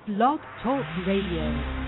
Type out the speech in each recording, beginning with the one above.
Blog Talk Radio.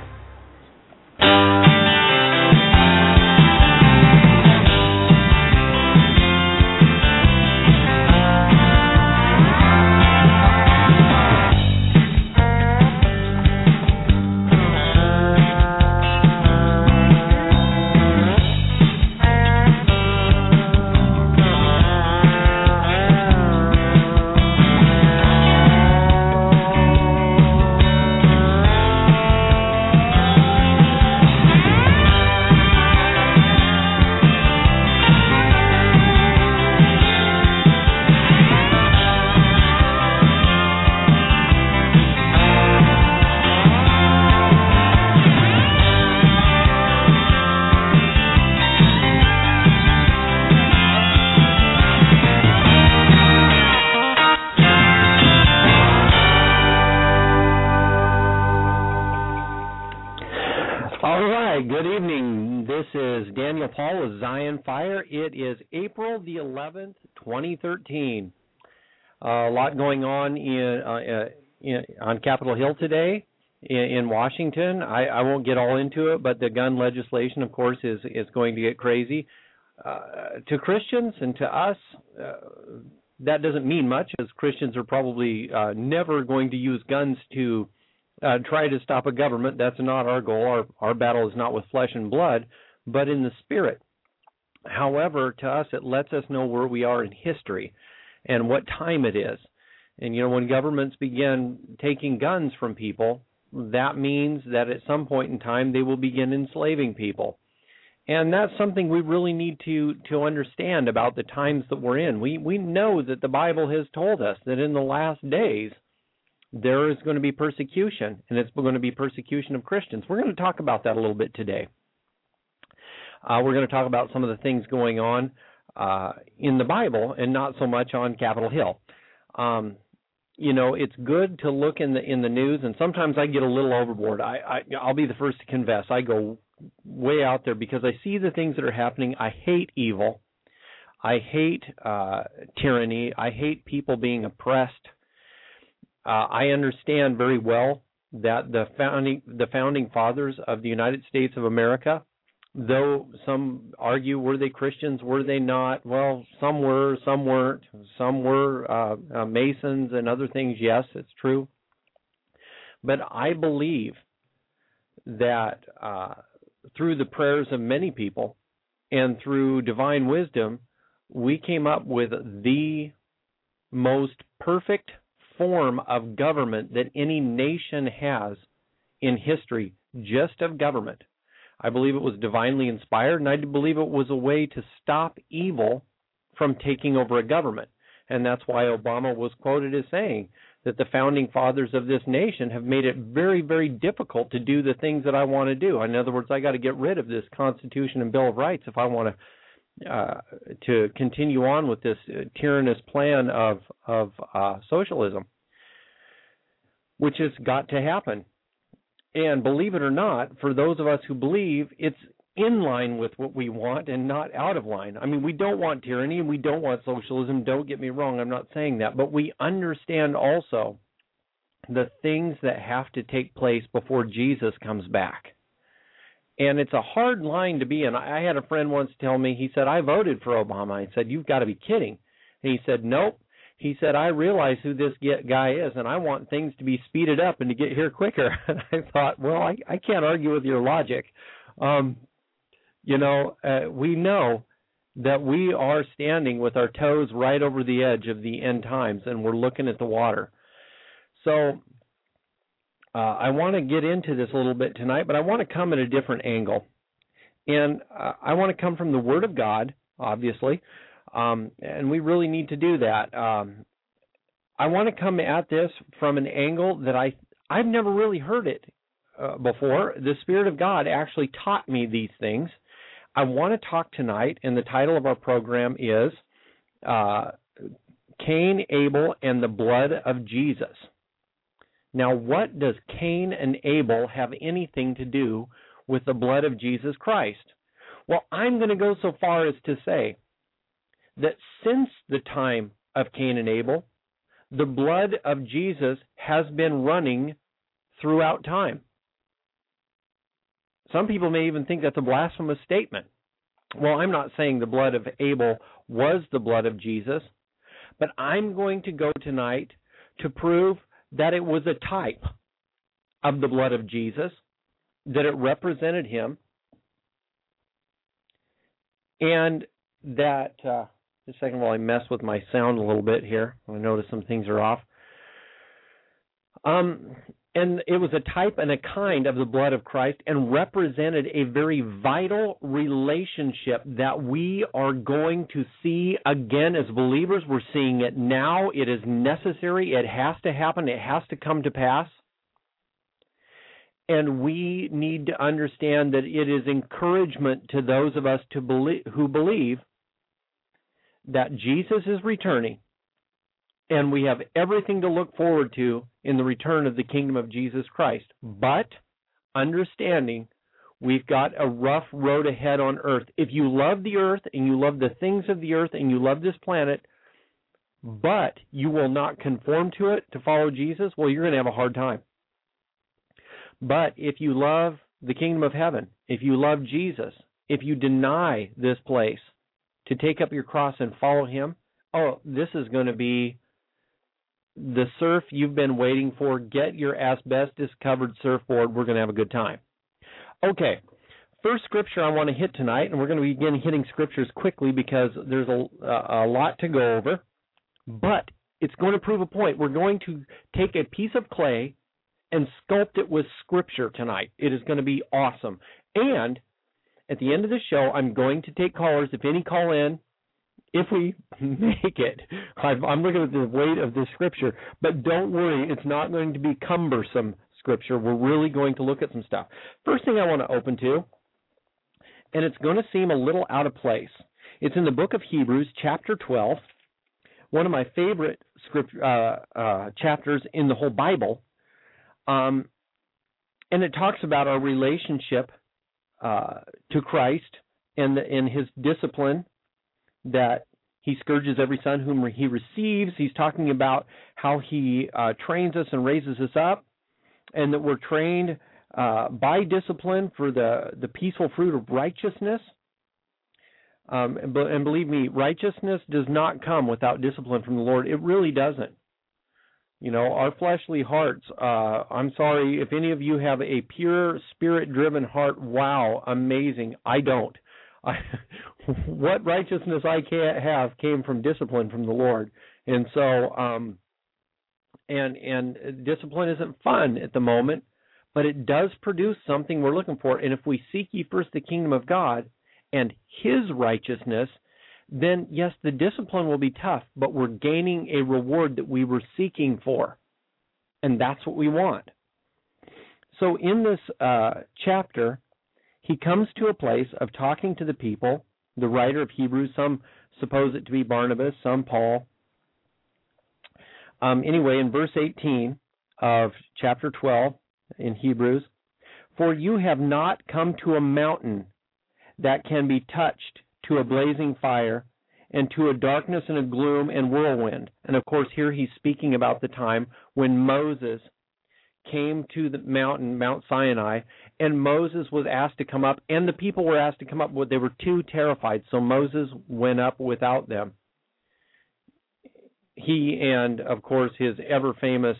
Daniel Paul with Zion Fire. It is April the 11th, 2013. A lot going on on Capitol Hill today in Washington. I won't get all into it, but the gun legislation, of course, is going to get crazy. To Christians and to us, that doesn't mean much, as Christians are probably never going to use guns to try to stop a government. That's not our goal. Our battle is not with flesh and blood, but in the spirit. However, to us, it lets us know where we are in history and what time it is. And, when governments begin taking guns from people, that means that at some point in time they will begin enslaving people. And that's something we really need to understand about the times that we're in. We know that the Bible has told us that in the last days there is going to be persecution, and it's going to be persecution of Christians. We're going to talk about that a little bit today. We're going to talk about some of the things going on in the Bible and not so much on Capitol Hill. It's good to look in the news, and sometimes I get a little overboard. I'll be the first to confess. I go way out there because I see the things that are happening. I hate evil. I hate tyranny. I hate people being oppressed. I understand very well that the founding fathers of the United States of America, though some argue, were they Christians, were they not? Well, some were, some weren't. Some were Masons and other things. Yes, it's true. But I believe that through the prayers of many people and through divine wisdom, we came up with the most perfect form of government that any nation has in history, just of government. I believe it was divinely inspired, and I believe it was a way to stop evil from taking over a government. And that's why Obama was quoted as saying that the founding fathers of this nation have made it very, very difficult to do the things that I want to do. In other words, I got to get rid of this Constitution and Bill of Rights if I want to continue on with this tyrannous plan of socialism, which has got to happen. And believe it or not, for those of us who believe, it's in line with what we want and not out of line. I mean, we don't want tyranny and we don't want socialism. Don't get me wrong, I'm not saying that. But we understand also the things that have to take place before Jesus comes back. And it's a hard line to be in. I had a friend once tell me, he said, I voted for Obama. I said, you've got to be kidding. And he said, nope. He said, I realize who this guy is, and I want things to be speeded up and to get here quicker. And I thought, well, I can't argue with your logic. We know that we are standing with our toes right over the edge of the end times, and we're looking at the water. So I want to get into this a little bit tonight, but I want to come at a different angle. And I want to come from the Word of God, obviously. And we really need to do that. I want to come at this from an angle that I've never really heard it before. The Spirit of God actually taught me these things. I want to talk tonight, and the title of our program is Cain, Abel, and the Blood of Jesus. Now, what does Cain and Abel have anything to do with the blood of Jesus Christ? Well, I'm going to go so far as to say that since the time of Cain and Abel, the blood of Jesus has been running throughout time. Some people may even think that's a blasphemous statement. Well, I'm not saying the blood of Abel was the blood of Jesus, but I'm going to go tonight to prove that it was a type of the blood of Jesus, that it represented him, and that, just a second while I mess with my sound a little bit here. I notice some things are off. And it was a type and a kind of the blood of Christ and represented a very vital relationship that we are going to see again as believers. We're seeing it now. It is necessary. It has to happen. It has to come to pass. And we need to understand that it is encouragement to those of us who believe that Jesus is returning. And we have everything to look forward to in the return of the kingdom of Jesus Christ. But understanding we've got a rough road ahead on earth. If you love the earth and you love the things of the earth and you love this planet, but you will not conform to it to follow Jesus, well, you're going to have a hard time. But if you love the kingdom of heaven, if you love Jesus, if you deny this place to take up your cross and follow him, oh, this is going to be the surf you've been waiting for. Get your asbestos-covered surfboard. We're going to have a good time. Okay, first scripture I want to hit tonight, and we're going to begin hitting scriptures quickly because there's a lot to go over, but it's going to prove a point. We're going to take a piece of clay and sculpt it with scripture tonight. It is going to be awesome. And at the end of the show, I'm going to take callers. If any call in, if we make it, I'm looking at the weight of the scripture, but don't worry, it's not going to be cumbersome scripture. We're really going to look at some stuff. First thing I want to open to, and it's going to seem a little out of place. It's in the book of Hebrews, chapter 12, one of my favorite chapters in the whole Bible, and it talks about our relationship to Christ and his discipline, that he scourges every son whom he receives. He's talking about how he trains us and raises us up, and that we're trained by discipline for the peaceful fruit of righteousness. And believe me, righteousness does not come without discipline from the Lord. It really doesn't. You know, our fleshly hearts, I'm sorry, if any of you have a pure, spirit-driven heart, wow, amazing. I don't. What righteousness I can't have came from discipline from the Lord. And so, and discipline isn't fun at the moment, but it does produce something we're looking for. And if we seek ye first the kingdom of God and his righteousness, then yes, the discipline will be tough, but we're gaining a reward that we were seeking for. And that's what we want. So in this chapter, he comes to a place of talking to the people, the writer of Hebrews. Some suppose it to be Barnabas, some Paul. Anyway, in verse 18 of chapter 12 in Hebrews, for you have not come to a mountain that can be touched, to a blazing fire, and to a darkness and a gloom and whirlwind. And of course, here he's speaking about the time when Moses came to the mountain, Mount Sinai, and Moses was asked to come up, and the people were asked to come up, but they were too terrified, so Moses went up without them. He and, of course, his ever-famous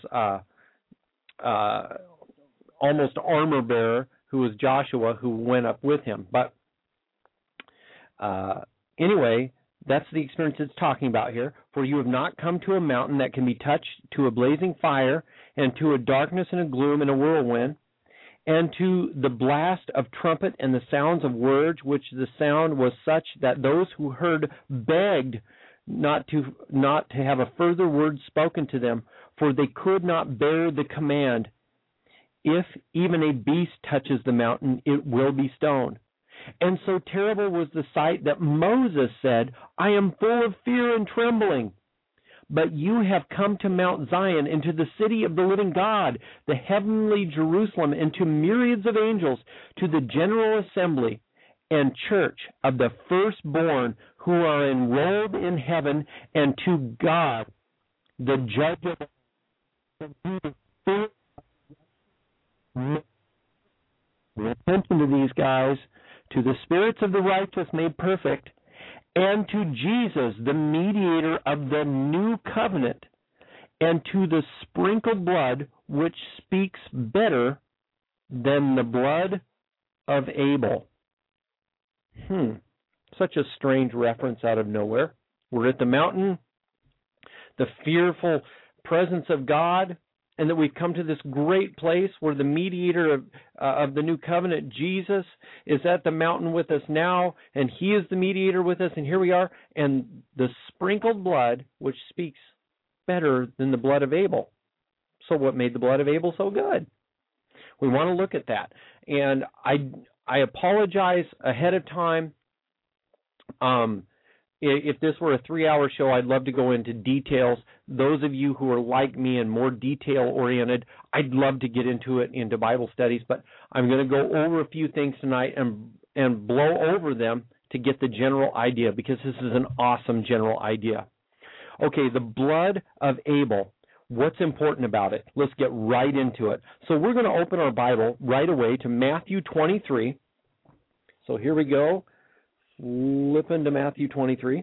almost armor-bearer, who was Joshua, who went up with him. But anyway, that's the experience it's talking about here. For you have not come to a mountain that can be touched, to a blazing fire, and to a darkness and a gloom and a whirlwind, and to the blast of trumpet and the sounds of words, which the sound was such that those who heard begged not to have a further word spoken to them, for they could not bear the command, if even a beast touches the mountain, it will be stoned. And so terrible was the sight that Moses said, I am full of fear and trembling. But you have come to Mount Zion, into the city of the living God, the heavenly Jerusalem, and to myriads of angels, to the general assembly and church of the firstborn who are enrolled in heaven, and to God, the judge of all, attention to these guys, to the spirits of the righteous made perfect, and to Jesus, the mediator of the new covenant, and to the sprinkled blood, which speaks better than the blood of Abel. Such a strange reference out of nowhere. We're at the mountain, the fearful presence of God, and that we've come to this great place where the mediator of the new covenant, Jesus, is at the mountain with us now, and he is the mediator with us, and here we are, and the sprinkled blood, which speaks better than the blood of Abel. So what made the blood of Abel so good? We want to look at that. And I apologize ahead of time. If this were a 3-hour show, I'd love to go into details. Those of you who are like me and more detail-oriented, I'd love to get into Bible studies, but I'm going to go over a few things tonight and blow over them to get the general idea, because this is an awesome general idea. Okay, the blood of Abel. What's important about it? Let's get right into it. So we're going to open our Bible right away to Matthew 23. So here we go. Flip into Matthew 23.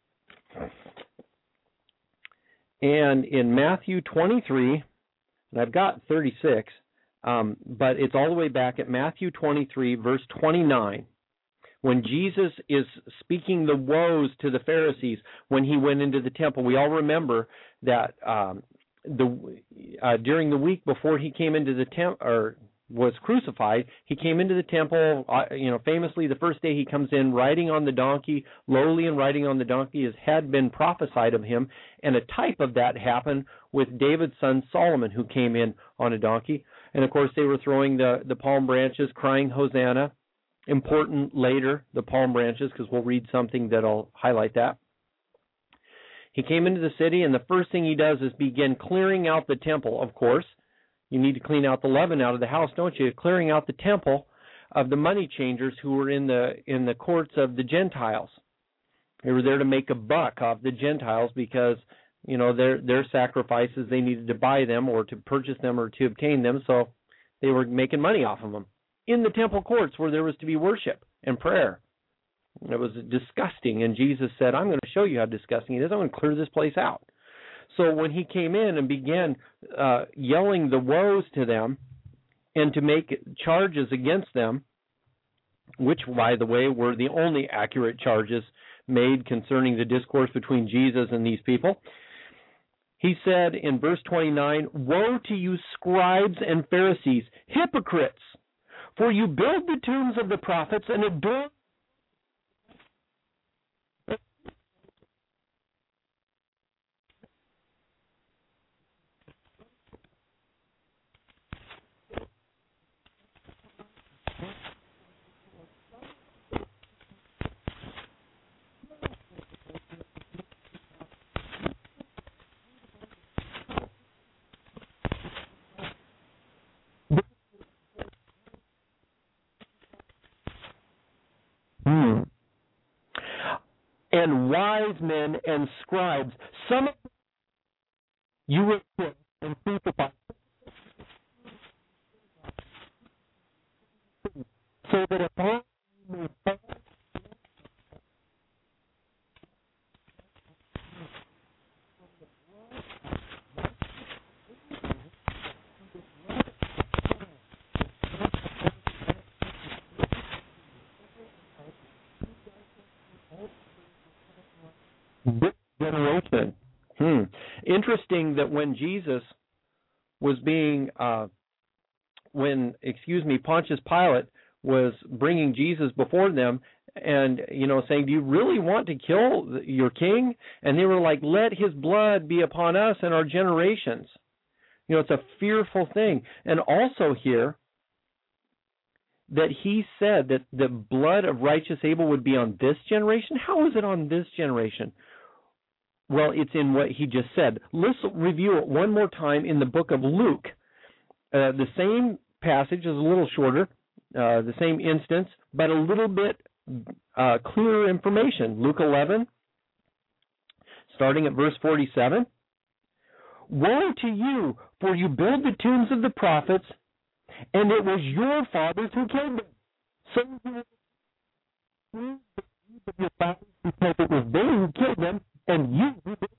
And in Matthew 23, and I've got 36, but it's all the way back at Matthew 23, verse 29, when Jesus is speaking the woes to the Pharisees when he went into the temple. We all remember that during the week before he came into the temple, or was crucified, he came into the temple, famously the first day he comes in riding on the donkey, lowly and riding on the donkey, as had been prophesied of him, and a type of that happened with David's son Solomon, who came in on a donkey. And of course they were throwing the palm branches, crying Hosanna. Important later, the palm branches, because we'll read something that'll highlight that. He came into the city, and the first thing he does is begin clearing out the temple, of course. You need to clean out the leaven out of the house, don't you? Clearing out the temple of the money changers who were in the courts of the Gentiles. They were there to make a buck off the Gentiles because, their sacrifices, they needed to buy them or to purchase them or to obtain them, so they were making money off of them. In the temple courts where there was to be worship and prayer. It was disgusting, and Jesus said, I'm going to show you how disgusting it is. I'm going to clear this place out. So when he came in and began yelling the woes to them and to make charges against them, which, by the way, were the only accurate charges made concerning the discourse between Jesus and these people, he said in verse 29, Woe to you, scribes and Pharisees, hypocrites! For you build the tombs of the prophets and adorn and wise men and scribes, some of you will kill and crucify, so that upon you may fall. This generation. Interesting that when Jesus was Pontius Pilate was bringing Jesus before them and, saying, do you really want to kill your king? And they were like, let his blood be upon us and our generations. It's a fearful thing. And also here, that he said that the blood of righteous Abel would be on this generation. How is it on this generation? Well, it's in what he just said. Let's review it one more time in the book of Luke. The same passage is a little shorter, the same instance, but a little bit clearer information. Luke 11, starting at verse 47. Woe to you, for you build the tombs of the prophets And it was your fathers who killed them. So you prove the deeds of your fathers because it was they who killed them, and you who did.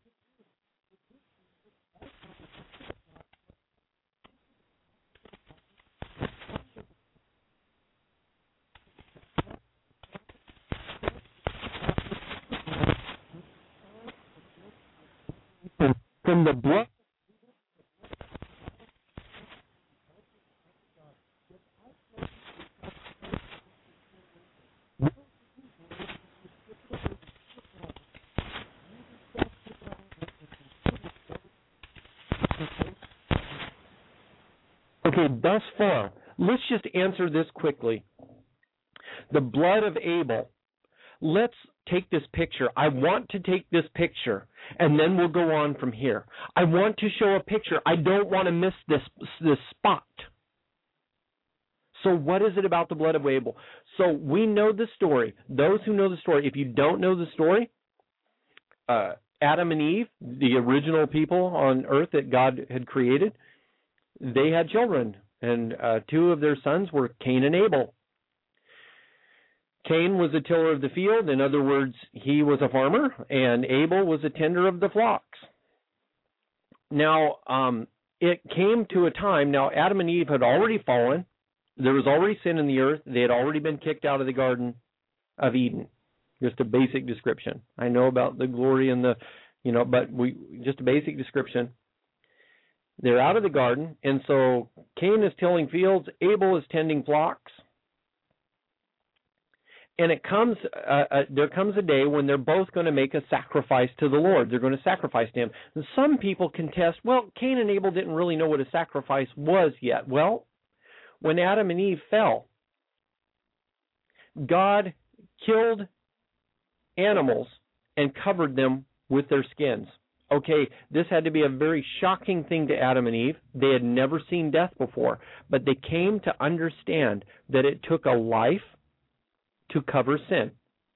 From the blood. Okay, thus far, let's just answer this quickly. The blood of Abel. Let's take this picture. I want to take this picture, and then we'll go on from here. I want to show a picture. I don't want to miss this spot. So what is it about the blood of Abel? So we know the story. Those who know the story, if you don't know the story, Adam and Eve, the original people on earth that God had created, they had children, and two of their sons were Cain and Abel. Cain was a tiller of the field. In other words, he was a farmer, and Abel was a tender of the flocks. Now, it came to a time, now Adam and Eve had already fallen. There was already sin in the earth. They had already been kicked out of the Garden of Eden. Just a basic description. I know about the glory and the, but just a basic description. They're out of the garden, and so Cain is tilling fields, Abel is tending flocks. And there comes a day when they're both going to make a sacrifice to the Lord. They're going to sacrifice to Him. And some people contest, well, Cain and Abel didn't really know what a sacrifice was yet. Well, when Adam and Eve fell, God killed animals and covered them with their skins. Okay, this had to be a very shocking thing to Adam and Eve. They had never seen death before, but they came to understand that it took a life to cover sin.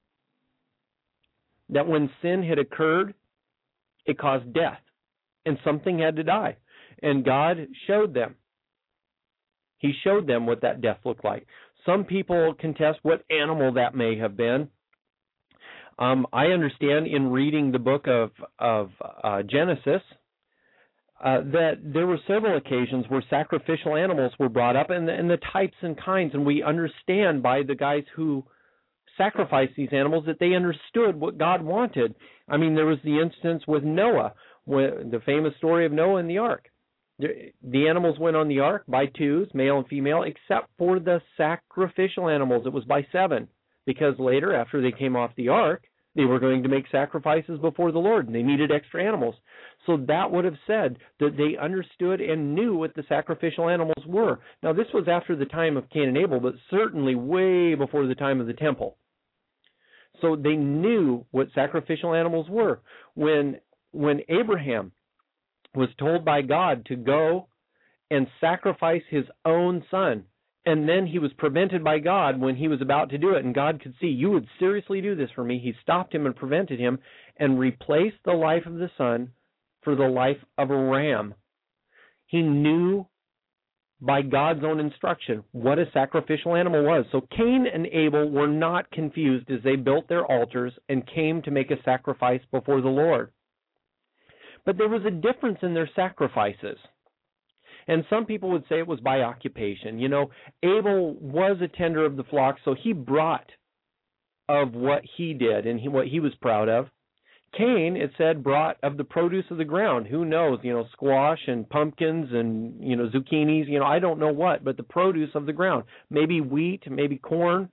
That when sin had occurred, it caused death, and something had to die. And God showed them. He showed them what that death looked like. Some people contest what animal that may have been. I understand in reading the book of Genesis that there were several occasions where sacrificial animals were brought up, and the types and kinds, and we understand by the guys who sacrificed these animals that they understood what God wanted. I mean, there was the instance with Noah, the famous story of Noah and the ark. The animals went on the ark by twos, male and female, except for the sacrificial animals. It was by seven, because later, after they came off the ark, they were going to make sacrifices before the Lord, and they needed extra animals. So that would have said that they understood and knew what the sacrificial animals were. Now, this was after the time of Cain and Abel, but certainly way before the time of the temple. So they knew what sacrificial animals were. When Abraham was told by God to go and sacrifice his own son, and then he was prevented by God when he was about to do it, and God could see, you would seriously do this for me. He stopped him and prevented him and replaced the life of the son for the life of a ram. He knew by God's own instruction what a sacrificial animal was. So Cain and Abel were not confused as they built their altars and came to make a sacrifice before the Lord. But there was a difference in their sacrifices. And some people would say it was by occupation. Abel was a tender of the flock, so he brought of what he did and what he was proud of. Cain, it said, brought of the produce of the ground. Who knows, squash and pumpkins and, zucchinis, I don't know what, but the produce of the ground. Maybe wheat, maybe corn.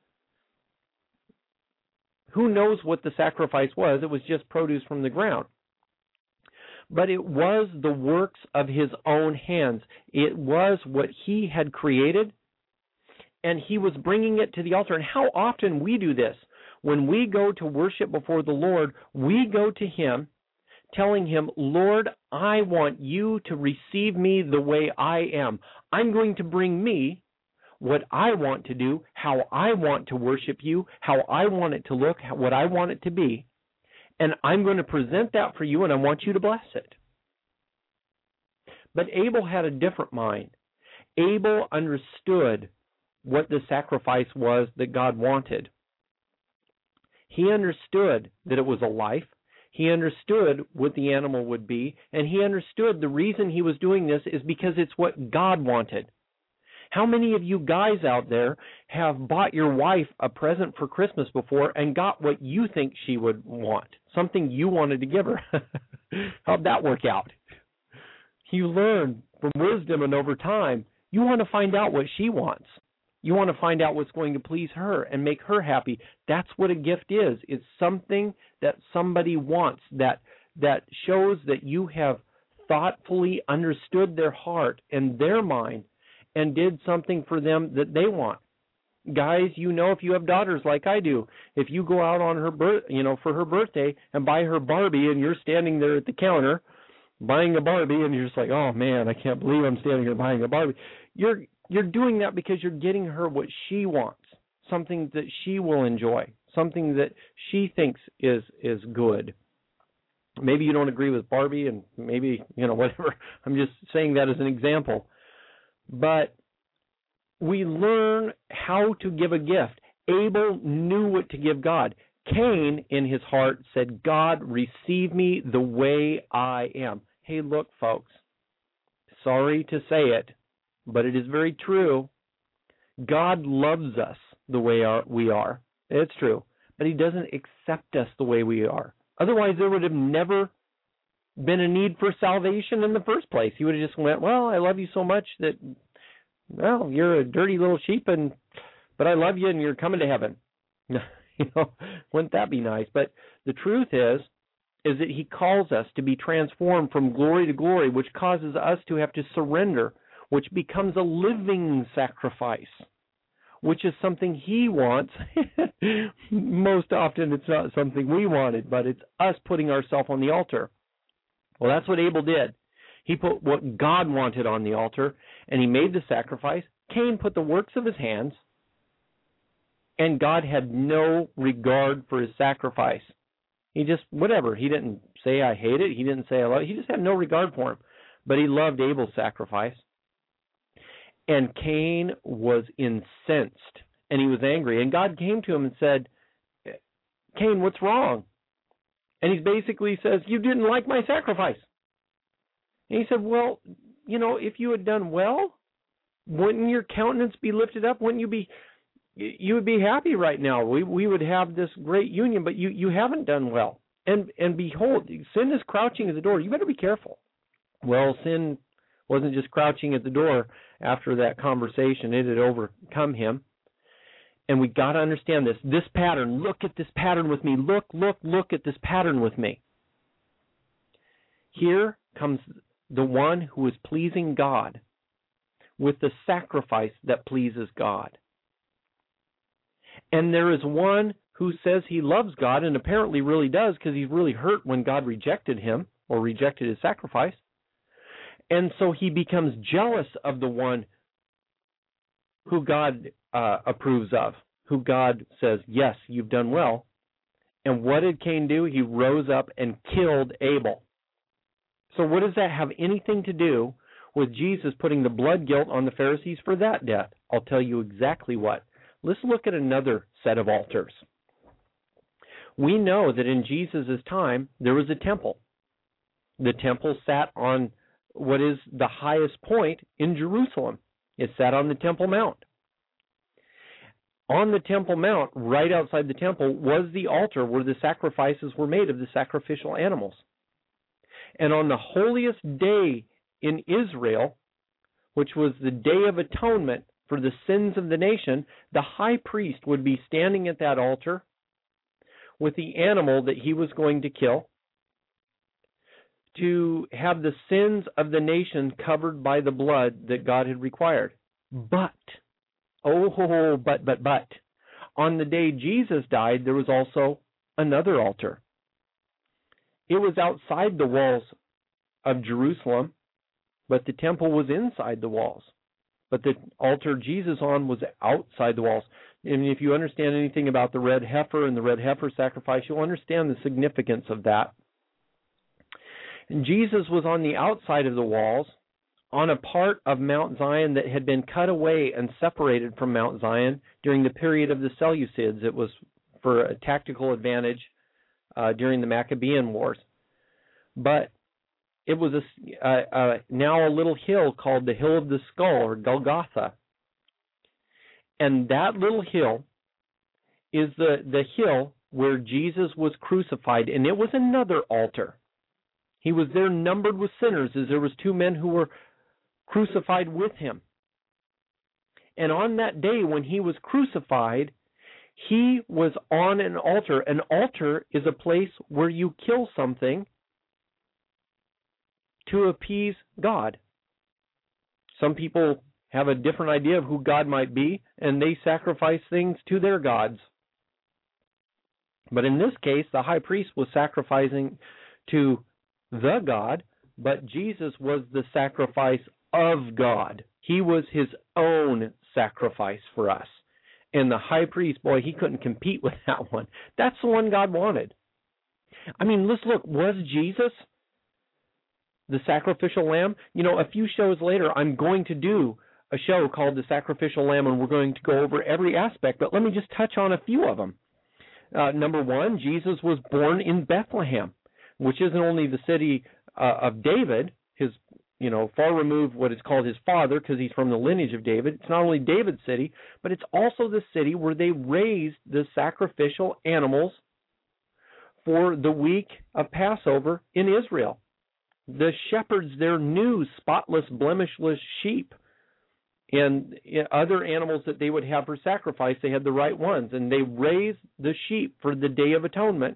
Who knows what the sacrifice was? It was just produce from the ground. But it was the works of his own hands. It was what he had created, and he was bringing it to the altar. And how often we do this. When we go to worship before the Lord, we go to Him telling Him, Lord, I want you to receive me the way I am. I'm going to bring me what I want to do, how I want to worship you, how I want it to look, what I want it to be. And I'm going to present that for you, and I want you to bless it. But Abel had a different mind. Abel understood what the sacrifice was that God wanted. He understood that it was a life. He understood what the animal would be, and he understood the reason he was doing this is because it's what God wanted. How many of you guys out there have bought your wife a present for Christmas before and got what you think she would want, something you wanted to give her? How'd that work out? You learn from wisdom, and over time, you want to find out what she wants. You want to find out what's going to please her and make her happy. That's what a gift is. It's something that somebody wants, that shows that you have thoughtfully understood their heart and their mind and did something for them that they want. Guys, if you have daughters like I do, if you go out on her for her birthday and buy her Barbie, and you're standing there at the counter buying a Barbie, and you're just like, oh man, I can't believe I'm standing here buying a Barbie. You're doing that because you're getting her what she wants, something that she will enjoy, something that she thinks is good. Maybe you don't agree with Barbie, and maybe, whatever. I'm just saying that as an example. But we learn how to give a gift. Abel knew what to give God. Cain, in his heart, said, God, receive me the way I am. Hey, look, folks, sorry to say it, but it is very true. God loves us the way we are. It's true. But he doesn't accept us the way we are. Otherwise, there would have never been a need for salvation in the first place. He would have just went, well, I love you so much that, well, you're a dirty little sheep, but I love you and you're coming to heaven. Wouldn't that be nice? But the truth is that he calls us to be transformed from glory to glory, which causes us to have to surrender, which becomes a living sacrifice, which is something he wants. Most often it's not something we wanted, but it's us putting ourselves on the altar. Well, that's what Abel did. He put what God wanted on the altar, and he made the sacrifice. Cain put the works of his hands, and God had no regard for his sacrifice. He just, whatever. He didn't say, I hate it. He didn't say, I love it. He just had no regard for him. But he loved Abel's sacrifice. And Cain was incensed, and he was angry. And God came to him and said, Cain, what's wrong? And he basically says, you didn't like my sacrifice. And he said, well, if you had done well, wouldn't your countenance be lifted up? Wouldn't you would be happy right now. We would have this great union, but you haven't done well. And behold, sin is crouching at the door. You better be careful. Well, sin wasn't just crouching at the door after that conversation. It had overcome him. And we got to understand this. This pattern, look at this pattern with me. Look at this pattern with me. Here comes the one who is pleasing God with the sacrifice that pleases God. And there is one who says he loves God, and apparently really does, because he's really hurt when God rejected him or rejected his sacrifice. And so he becomes jealous of the one who God approves of, who God says, yes, you've done well. And what did Cain do? He rose up and killed Abel. So what does that have anything to do with Jesus putting the blood guilt on the Pharisees for that death? I'll tell you exactly what. Let's look at another set of altars. We know that in Jesus' time, there was a temple. The temple sat on what is the highest point in Jerusalem. It sat on the Temple Mount. On the Temple Mount, right outside the temple, was the altar where the sacrifices were made of the sacrificial animals. And on the holiest day in Israel, which was the Day of Atonement for the sins of the nation, the high priest would be standing at that altar with the animal that he was going to kill to have the sins of the nation covered by the blood that God had required. But, on the day Jesus died, there was also another altar. It was outside the walls of Jerusalem, but the temple was inside the walls. But the altar Jesus on was outside the walls. And if you understand anything about the red heifer and the red heifer sacrifice, you'll understand the significance of that. And Jesus was on the outside of the walls, on a part of Mount Zion that had been cut away and separated from Mount Zion during the period of the Seleucids. It was for a tactical advantage during the Maccabean Wars. But it was now a little hill called the Hill of the Skull, or Golgotha. And that little hill is the hill where Jesus was crucified, and it was another altar. He was there numbered with sinners, as there was two men who were crucified with him. And on that day when he was crucified, he was on an altar. An altar is a place where you kill something to appease God. Some people have a different idea of who God might be, and they sacrifice things to their gods. But in this case, the high priest was sacrificing to the God, but Jesus was the sacrifice of God. He was his own sacrifice for us. And the high priest, boy, he couldn't compete with that one. That's the one God wanted. I mean, let's look. Was Jesus the sacrificial lamb? You know, a few shows later, I'm going to do a show called The Sacrificial Lamb, and we're going to go over every aspect, but let me just touch on a few of them. Number one, Jesus was born in Bethlehem, which isn't only the city of David, his, far removed what is called his father, because he's from the lineage of David. It's not only David's city, but it's also the city where they raised the sacrificial animals for the week of Passover in Israel. The shepherds there knew spotless, blemishless sheep and other animals that they would have for sacrifice. They had the right ones, and they raised the sheep for the Day of Atonement.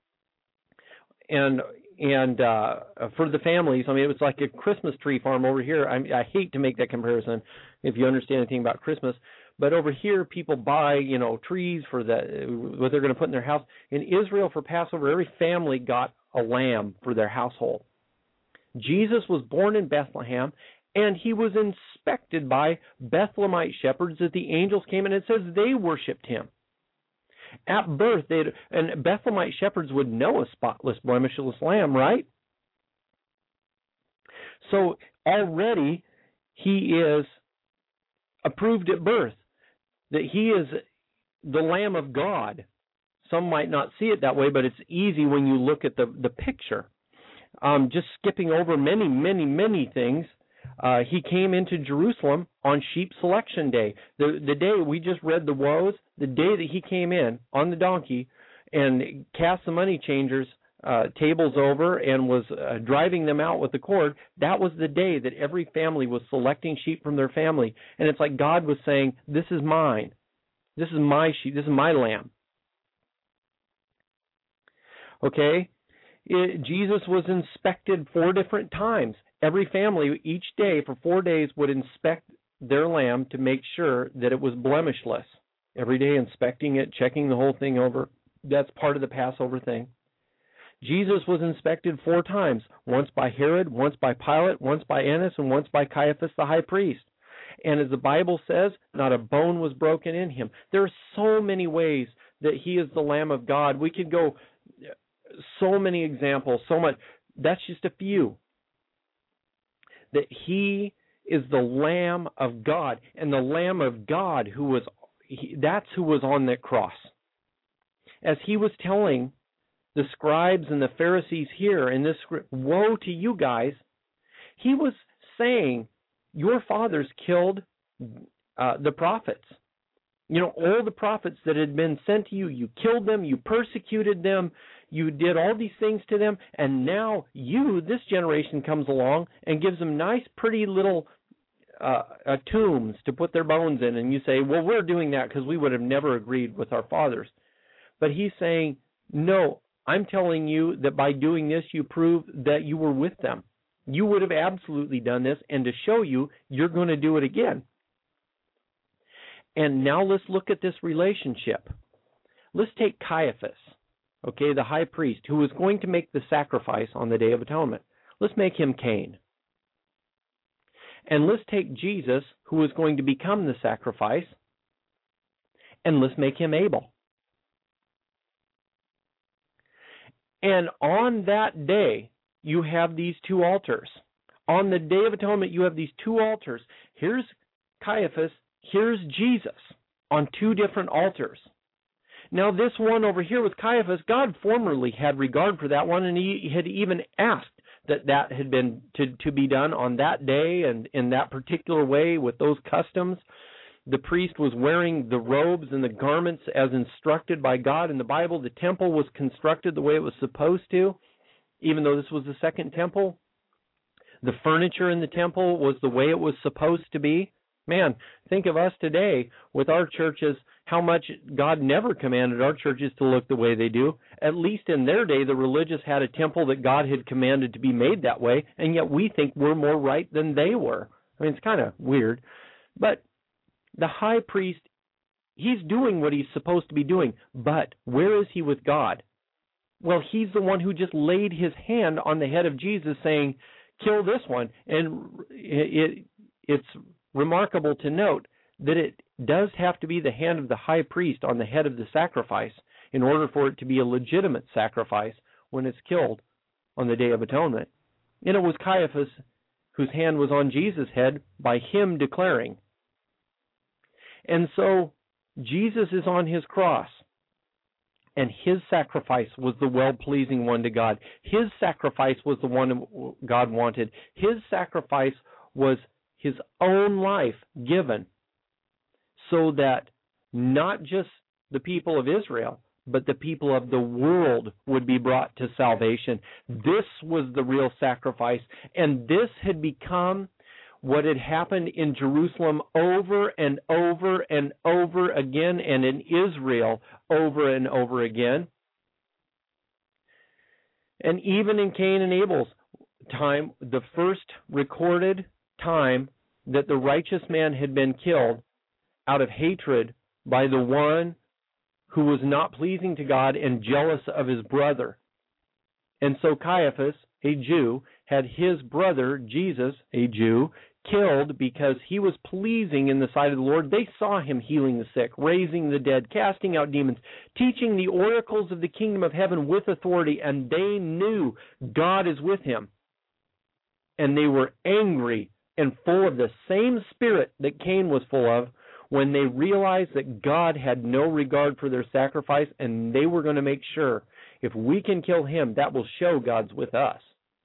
And for the families, I mean, it was like a Christmas tree farm over here. I hate to make that comparison if you understand anything about Christmas, but over here people buy, trees for what they're going to put in their house. In Israel for Passover, every family got a lamb for their household. Jesus was born in Bethlehem, and he was inspected by Bethlehemite shepherds that the angels came in and it says they worshipped him. At birth, and Bethlehemite shepherds would know a spotless, blemishless lamb, right? So already he is approved at birth, that he is the Lamb of God. Some might not see it that way, but it's easy when you look at the picture. Just skipping over many, many, many things. He came into Jerusalem on sheep selection day. The day we just read the woes, the day that he came in on the donkey and cast the money changers' tables over and was driving them out with the cord, that was the day that every family was selecting sheep from their family. And it's like God was saying, this is mine. This is my sheep. This is my lamb. Okay? Jesus was inspected 4 different times. Every family each day for 4 days would inspect their lamb to make sure that it was blemishless. Every day inspecting it, checking the whole thing over. That's part of the Passover thing. Jesus was inspected 4 times, once by Herod, once by Pilate, once by Annas, and once by Caiaphas the high priest. And as the Bible says, not a bone was broken in him. There are so many ways that he is the Lamb of God. We could go so many examples, so much. That's just a few. That he is the Lamb of God, and the Lamb of God that's who was on that cross. As he was telling the scribes and the Pharisees here in this script, woe to you guys, he was saying, your fathers killed the prophets. All the prophets that had been sent to you, you killed them, you persecuted them, you did all these things to them, and now this generation comes along and gives them nice, pretty little tombs to put their bones in, and you say, well, we're doing that because we would have never agreed with our fathers. But he's saying, no, I'm telling you that by doing this, you prove that you were with them. You would have absolutely done this, and to show you, you're going to do it again. And now let's look at this relationship. Let's take Caiaphas, the high priest, who was going to make the sacrifice on the Day of Atonement. Let's make him Cain. And let's take Jesus, who was going to become the sacrifice, and let's make him Abel. And on that day, you have these 2 altars. On the Day of Atonement, you have these two altars. Here's Caiaphas, here's Jesus on two different altars. Now, this one over here with Caiaphas, God formerly had regard for that one, and he had even asked that had been to be done on that day and in that particular way with those customs. The priest was wearing the robes and the garments as instructed by God in the Bible. The temple was constructed the way it was supposed to, even though this was the second temple. The furniture in the temple was the way it was supposed to be. Man, think of us today with our churches, how much God never commanded our churches to look the way they do. At least in their day, the religious had a temple that God had commanded to be made that way, and yet we think we're more right than they were. I mean, it's kind of weird. But the high priest, he's doing what he's supposed to be doing, but where is he with God? Well, he's the one who just laid his hand on the head of Jesus saying, kill this one. And it's remarkable to note that it does have to be the hand of the high priest on the head of the sacrifice in order for it to be a legitimate sacrifice when it's killed on the Day of Atonement. And it was Caiaphas whose hand was on Jesus' head by him declaring. And so Jesus is on his cross, and his sacrifice was the well-pleasing one to God. His sacrifice was the one God wanted. His sacrifice was his own life given so that not just the people of Israel, but the people of the world would be brought to salvation. This was the real sacrifice, and this had become what had happened in Jerusalem over and over and over again, and in Israel over and over again. And even in Cain and Abel's time, the first recorded time that the righteous man had been killed out of hatred by the one who was not pleasing to God and jealous of his brother. And so Caiaphas, a Jew, had his brother, Jesus, a Jew, killed because he was pleasing in the sight of the Lord. They saw him healing the sick, raising the dead, casting out demons, teaching the oracles of the kingdom of heaven with authority, and they knew God is with him. And they were angry and full of the same spirit that Cain was full of when they realized that God had no regard for their sacrifice, and they were going to make sure, if we can kill him, that will show God's with us.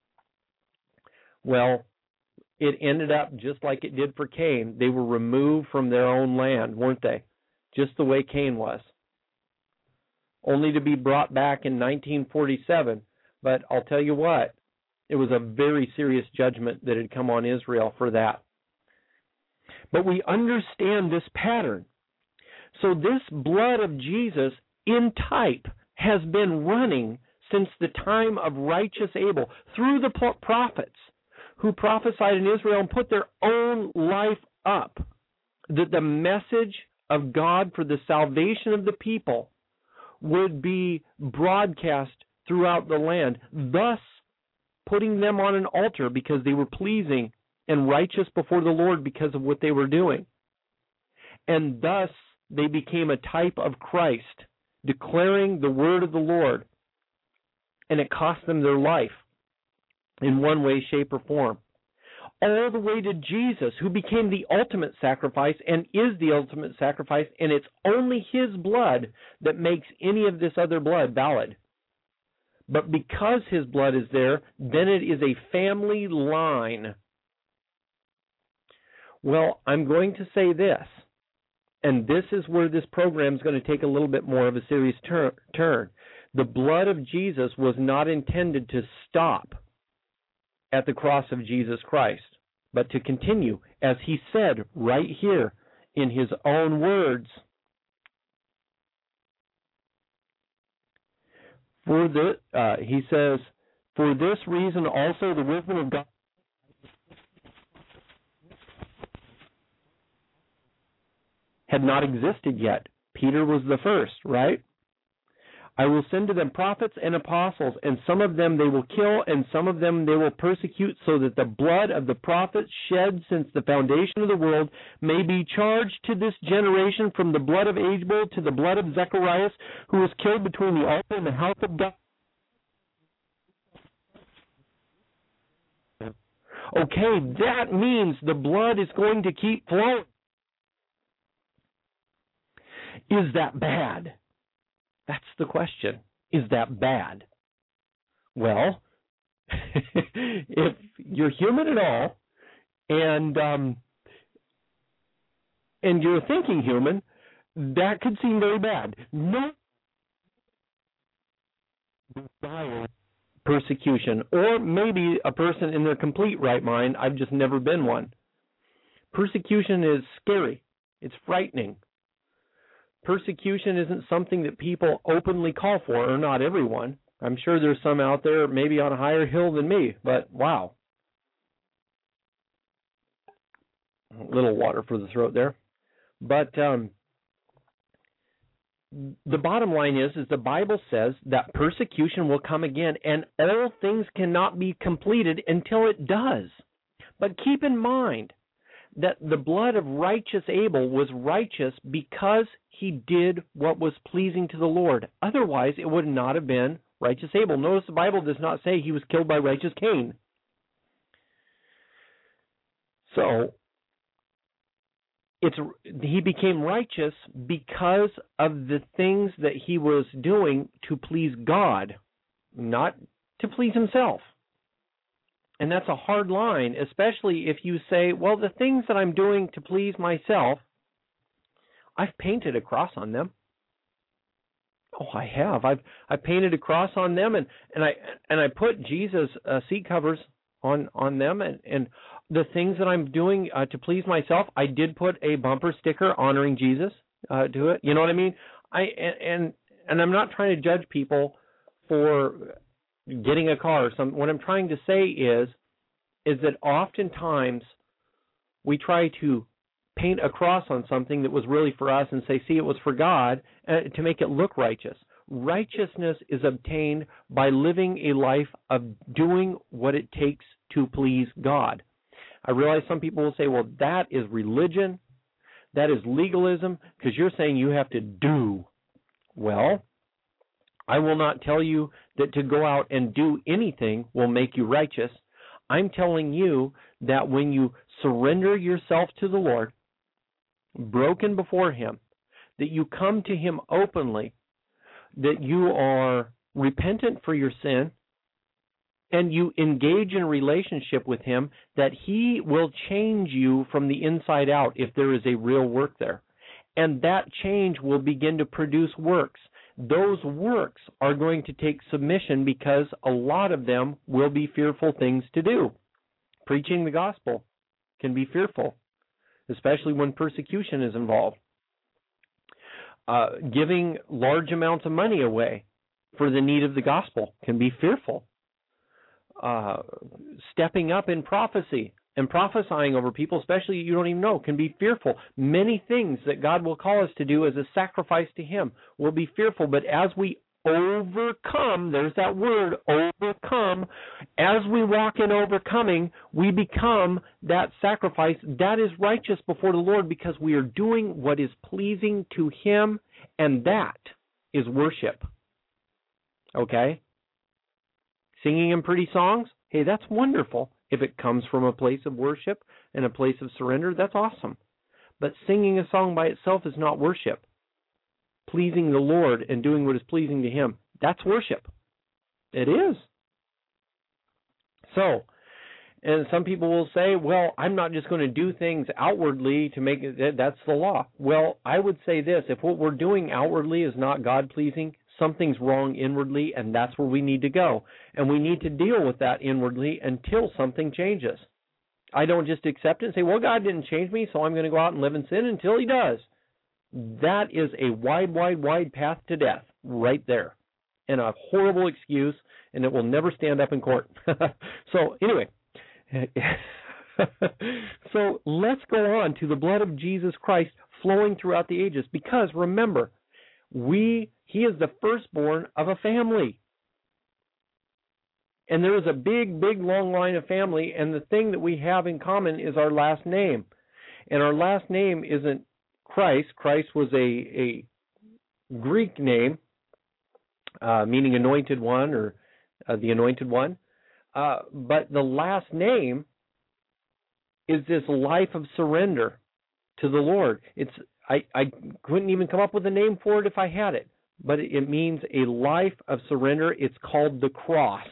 Well, it ended up just like it did for Cain. They were removed from their own land, weren't they? Just the way Cain was. Only to be brought back in 1947. But I'll tell you what, it was a very serious judgment that had come on Israel for that. But we understand this pattern. So this blood of Jesus in type has been running since the time of righteous Abel through the prophets who prophesied in Israel and put their own life up, that the message of God for the salvation of the people would be broadcast throughout the land, thus putting them on an altar because they were pleasing and righteous before the Lord because of what they were doing. And thus they became a type of Christ, declaring the word of the Lord, and it cost them their life in one way, shape, or form. All the way to Jesus, who became the ultimate sacrifice and is the ultimate sacrifice, and it's only his blood that makes any of this other blood valid. But because his blood is there, then it is a family line. Well, I'm going to say this, and this is where this program is going to take a little bit more of a serious turn. The blood of Jesus was not intended to stop at the cross of Jesus Christ, but to continue, as he said right here in his own words. He says, for this reason also the wisdom of God had not existed yet. Peter was the first, right? I will send to them prophets and apostles, and some of them they will kill, and some of them they will persecute, so that the blood of the prophets shed since the foundation of the world may be charged to this generation, from the blood of Abel to the blood of Zacharias, who was killed between the altar and the house of God. Okay, that means the blood is going to keep flowing. Is that bad? That's the question. Is that bad? Well, if you're human at all, and you're a thinking human, that could seem very bad. No desire persecution, or maybe a person in their complete right mind. I've just never been one. Persecution is scary. It's frightening. Persecution isn't something that people openly call for, or not everyone. I'm sure there's some out there maybe on a higher hill than me, but wow. A little water for the throat there. But the bottom line is the Bible says that persecution will come again, and all things cannot be completed until it does. But keep in mind that the blood of righteous Abel was righteous because he did what was pleasing to the Lord. Otherwise, it would not have been righteous Abel. Notice the Bible does not say he was killed by righteous Cain. So, he became righteous because of the things that he was doing to please God, not to please himself. And that's a hard line, especially if you say, well, the things that I'm doing to please myself, I've painted a cross on them. Oh, I have. I've painted a cross on them, and I put Jesus seat covers on them, and the things that I'm doing to please myself, I did put a bumper sticker honoring Jesus to it. You know what I mean? And I'm not trying to judge people for getting a car or something. What I'm trying to say is that oftentimes we try to paint a cross on something that was really for us and say, see, it was for God, to make it look righteous. Righteousness is obtained by living a life of doing what it takes to please God. I realize some people will say, well, that is religion, that is legalism, because you're saying you have to do. Well, I will not tell you that to go out and do anything will make you righteous. I'm telling you that when you surrender yourself to the Lord, broken before Him, that you come to Him openly, that you are repentant for your sin, and you engage in a relationship with Him, that He will change you from the inside out if there is a real work there. And that change will begin to produce works. Those works are going to take submission because a lot of them will be fearful things to do. Preaching the gospel can be fearful, especially when persecution is involved. Giving large amounts of money away for the need of the gospel can be fearful. Stepping up in prophecy and prophesying over people, especially you don't even know, can be fearful. Many things that God will call us to do as a sacrifice to Him will be fearful, but as we overcome, there's that word, overcome, as we walk in overcoming, we become that sacrifice that is righteous before the Lord because we are doing what is pleasing to Him, and that is worship. Okay? Singing Him pretty songs, hey, that's wonderful. If it comes from a place of worship and a place of surrender, that's awesome. But singing a song by itself is not worship. Pleasing the Lord and doing what is pleasing to Him, that's worship. It is. So, and some people will say, well, I'm not just going to do things outwardly to make it, that's the law. Well, I would say this, if what we're doing outwardly is not God-pleasing, something's wrong inwardly, and that's where we need to go. And we need to deal with that inwardly until something changes. I don't just accept it and say, well, God didn't change me, so I'm going to go out and live in sin until He does. That is a wide path to death right there, and a horrible excuse, and it will never stand up in court. So anyway, so let's go on to the blood of Jesus Christ flowing throughout the ages, because remember, He is the firstborn of a family. And there is a big, long line of family, and the thing that we have in common is our last name. And our last name isn't Christ. Christ was a Greek name, meaning anointed one, or the anointed one. But the last name is this life of surrender to the Lord. I couldn't even come up with a name for it if I had it, but it means a life of surrender. It's called the cross.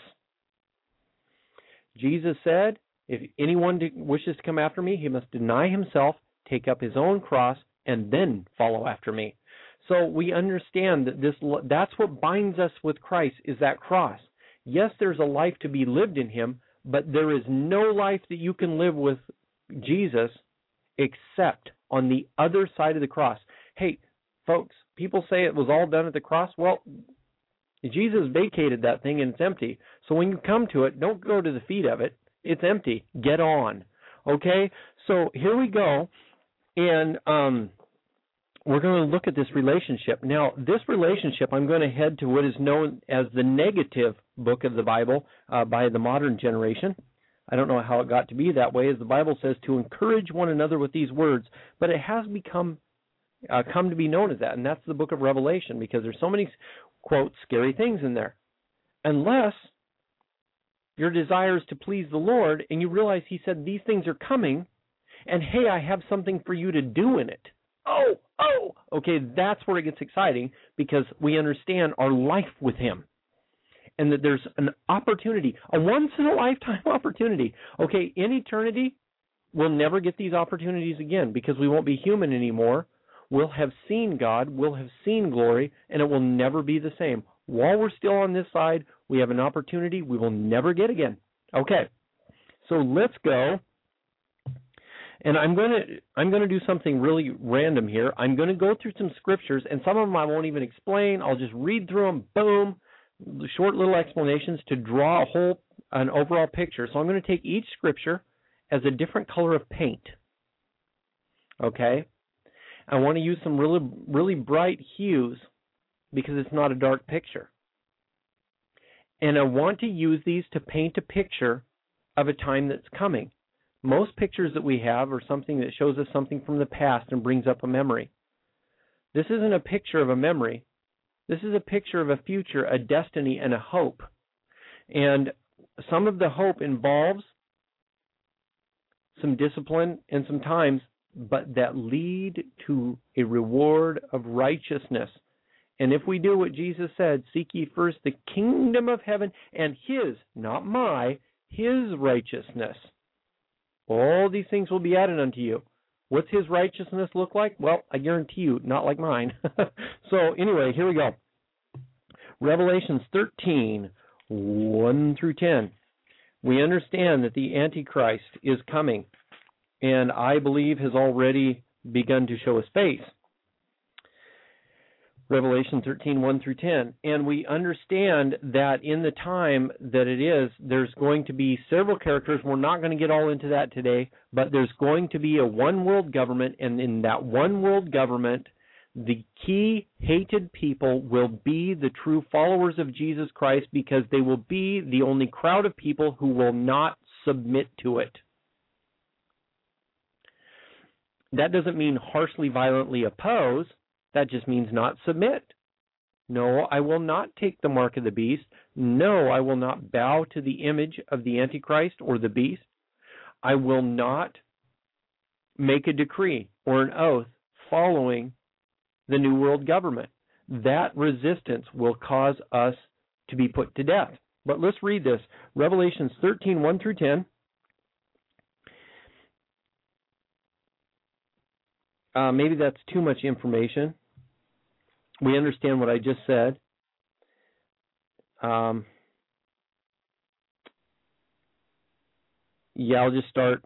Jesus said, if anyone wishes to come after me, he must deny himself, take up his own cross, and then follow after me. So we understand that that's what binds us with Christ, is that cross. Yes, there's a life to be lived in him, but there is no life that you can live with Jesus except on the other side of the cross. Hey, folks, people say it was all done at the cross. Well, Jesus vacated that thing and it's empty. So when you come to it, don't go to the feet of it. It's empty. Get on. Okay? So here we go. And we're going to look at this relationship. Now, this relationship, I'm going to head to what is known as the negative book of the Bible by the modern generation. I don't know how it got to be that way, as the Bible says to encourage one another with these words, but it has come to be known as that, and that's the book of Revelation, because there's so many, quote, scary things in there. Unless your desire is to please the Lord, and you realize he said these things are coming, and hey, I have something for you to do in it. Oh, okay, that's where it gets exciting, because we understand our life with him. And that there's an opportunity, a once-in-a-lifetime opportunity. Okay, in eternity, we'll never get these opportunities again because we won't be human anymore. We'll have seen God, we'll have seen glory, and it will never be the same. While we're still on this side, we have an opportunity we will never get again. Okay, so let's go. And I'm going to do something really random here. I'm going to go through some scriptures, and some of them I won't even explain. I'll just read through them, boom, short little explanations to draw an overall picture. So I'm going to take each scripture as a different color of paint. Okay? I want to use some really, really bright hues because it's not a dark picture. And I want to use these to paint a picture of a time that's coming. Most pictures that we have are something that shows us something from the past and brings up a memory. This isn't a picture of a memory. This is a picture of a future, a destiny, and a hope. And some of the hope involves some discipline and some times, but that lead to a reward of righteousness. And if we do what Jesus said, seek ye first the kingdom of heaven and his, not my, his righteousness, all these things will be added unto you. What's his righteousness look like? Well, I guarantee you, not like mine. So anyway, here we go. Revelations 13, 1 through 10. We understand that the Antichrist is coming, and I believe has already begun to show his face. Revelation 13, 1 through 10. And we understand that in the time that it is, there's going to be several characters. We're not going to get all into that today, but there's going to be a one world government, and in that one world government, the key hated people will be the true followers of Jesus Christ, because they will be the only crowd of people who will not submit to it. That doesn't mean harshly, violently oppose. That just means not submit. No, I will not take the mark of the beast. No, I will not bow to the image of the Antichrist or the beast. I will not make a decree or an oath following the New World government. That resistance will cause us to be put to death. But let's read this. Revelations 13, 1 through 10. Maybe that's too much information. We understand what I just said. I'll just start.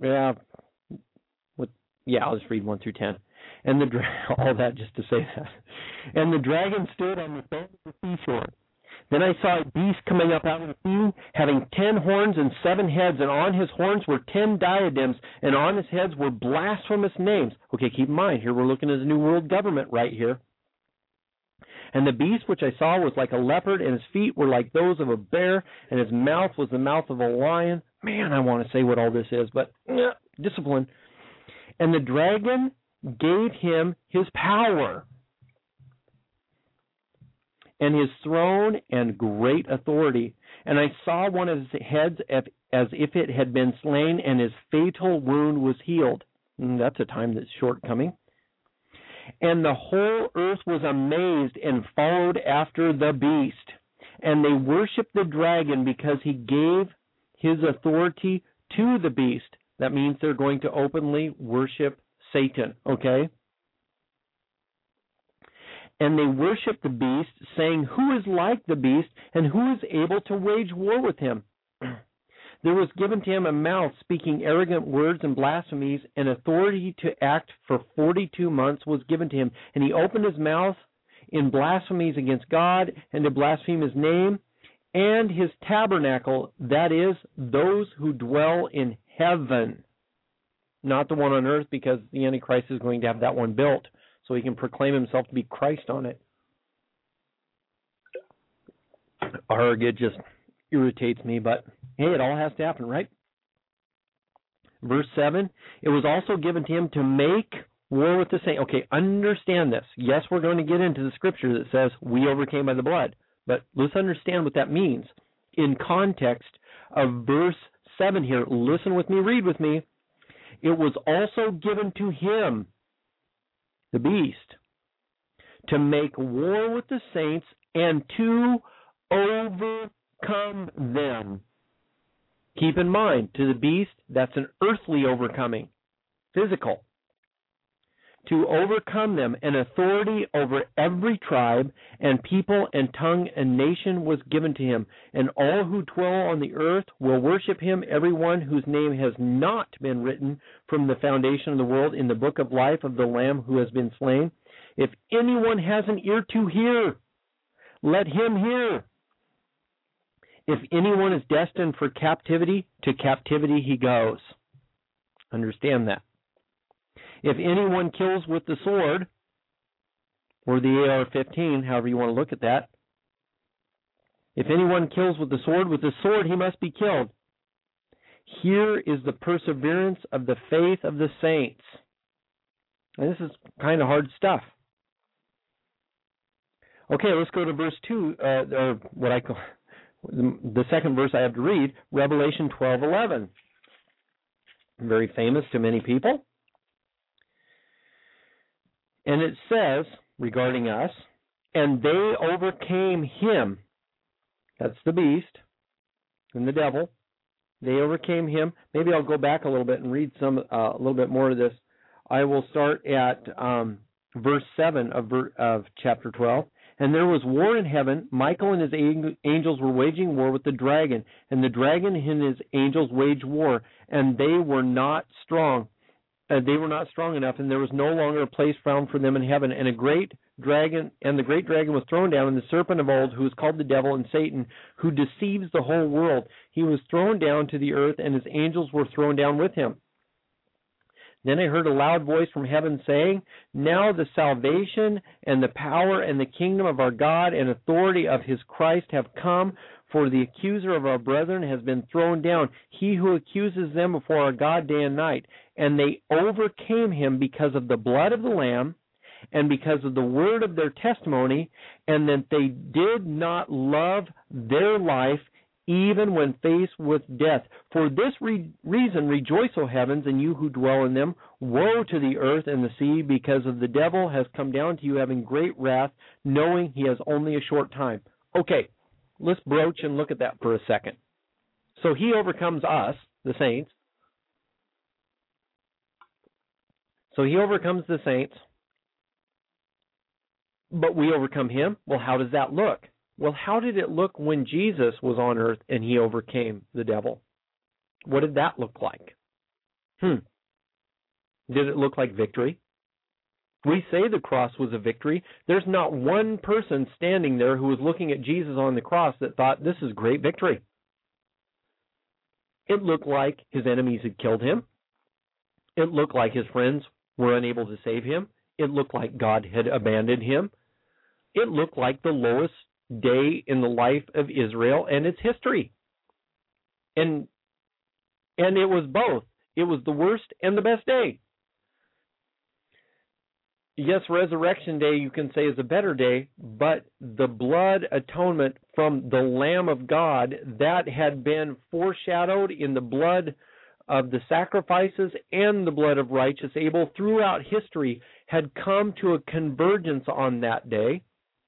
I'll just read 1 through 10. And all that just to say that. And the dragon stood on the bank of the seashore. Then I saw a beast coming up out of the sea, having 10 horns and 7 heads, and on his horns were 10 diadems, and on his heads were blasphemous names. Okay, keep in mind, here we're looking at the New World government right here. And the beast which I saw was like a leopard, and his feet were like those of a bear, and his mouth was the mouth of a lion. Man, I want to say what all this is, but discipline. And the dragon gave him his power and his throne and great authority. And I saw one of his heads as if it had been slain, and his fatal wound was healed. That's a time that's shortcoming. And the whole earth was amazed and followed after the beast. And they worshiped the dragon because he gave his authority to the beast. That means they're going to openly worship Satan, okay? And they worshiped the beast, saying, "Who is like the beast, and who is able to wage war with him?" There was given to him a mouth speaking arrogant words and blasphemies, and authority to act for 42 months was given to him. And he opened his mouth in blasphemies against God, and to blaspheme his name and his tabernacle, that is, those who dwell in heaven. Not the one on earth, because the Antichrist is going to have that one built, so he can proclaim himself to be Christ on it. Arg, it just irritates me, but hey, it all has to happen, right? Verse 7, it was also given to him to make war with the saints. Okay, understand this. Yes, we're going to get into the scripture that says we overcame by the blood, but let's understand what that means in context of verse 7 here. Listen with me, read with me. It was also given to him, the beast, to make war with the saints and to overcome them. Keep in mind, to the beast, that's an earthly overcoming, physical. To overcome them, an authority over every tribe and people and tongue and nation was given to him. And all who dwell on the earth will worship him, everyone whose name has not been written from the foundation of the world in the book of life of the Lamb who has been slain. If anyone has an ear to hear, let him hear. If anyone is destined for captivity, to captivity he goes. Understand that. If anyone kills with the sword, or the AR-15, however you want to look at that, if anyone kills with the sword he must be killed. Here is the perseverance of the faith of the saints. And this is kind of hard stuff. Okay, let's go to verse 2, or what I call the second verse I have to read, Revelation 12:11. Very famous to many people. And it says, regarding us, and they overcame him. That's the beast and the devil. They overcame him. Maybe I'll go back a little bit and read a little bit more of this. I will start at verse 7 of chapter 12. And there was war in heaven. Michael and his angels were waging war with the dragon. And the dragon and his angels waged war. And they were not strong. They were not strong enough, and there was no longer a place found for them in heaven. And the great dragon was thrown down, and the serpent of old, who is called the devil and Satan, who deceives the whole world. He was thrown down to the earth, and his angels were thrown down with him. Then I heard a loud voice from heaven saying, "Now the salvation and the power and the kingdom of our God and authority of his Christ have come, for the accuser of our brethren has been thrown down, he who accuses them before our God day and night. And they overcame him because of the blood of the Lamb and because of the word of their testimony, and that they did not love their life even when faced with death. For this reason rejoice, O heavens, and you who dwell in them. Woe to the earth and the sea, because of the devil has come down to you having great wrath, knowing he has only a short time." Okay, let's broach and look at that for a second. So he overcomes us, the saints. So he overcomes the saints, but we overcome him. Well, how does that look? Well, how did it look when Jesus was on earth and he overcame the devil? What did that look like? Did it look like victory? We say the cross was a victory. There's not one person standing there who was looking at Jesus on the cross that thought, this is great victory. It looked like his enemies had killed him. It looked like his friends were unable to save him. It looked like God had abandoned him. It looked like the lowest day in the life of Israel and its history. And it was both. It was the worst and the best day. yes, Resurrection Day you can say is a better day, but the blood atonement from the Lamb of God that had been foreshadowed in the blood of the sacrifices and the blood of righteous Abel throughout history had come to a convergence on that day.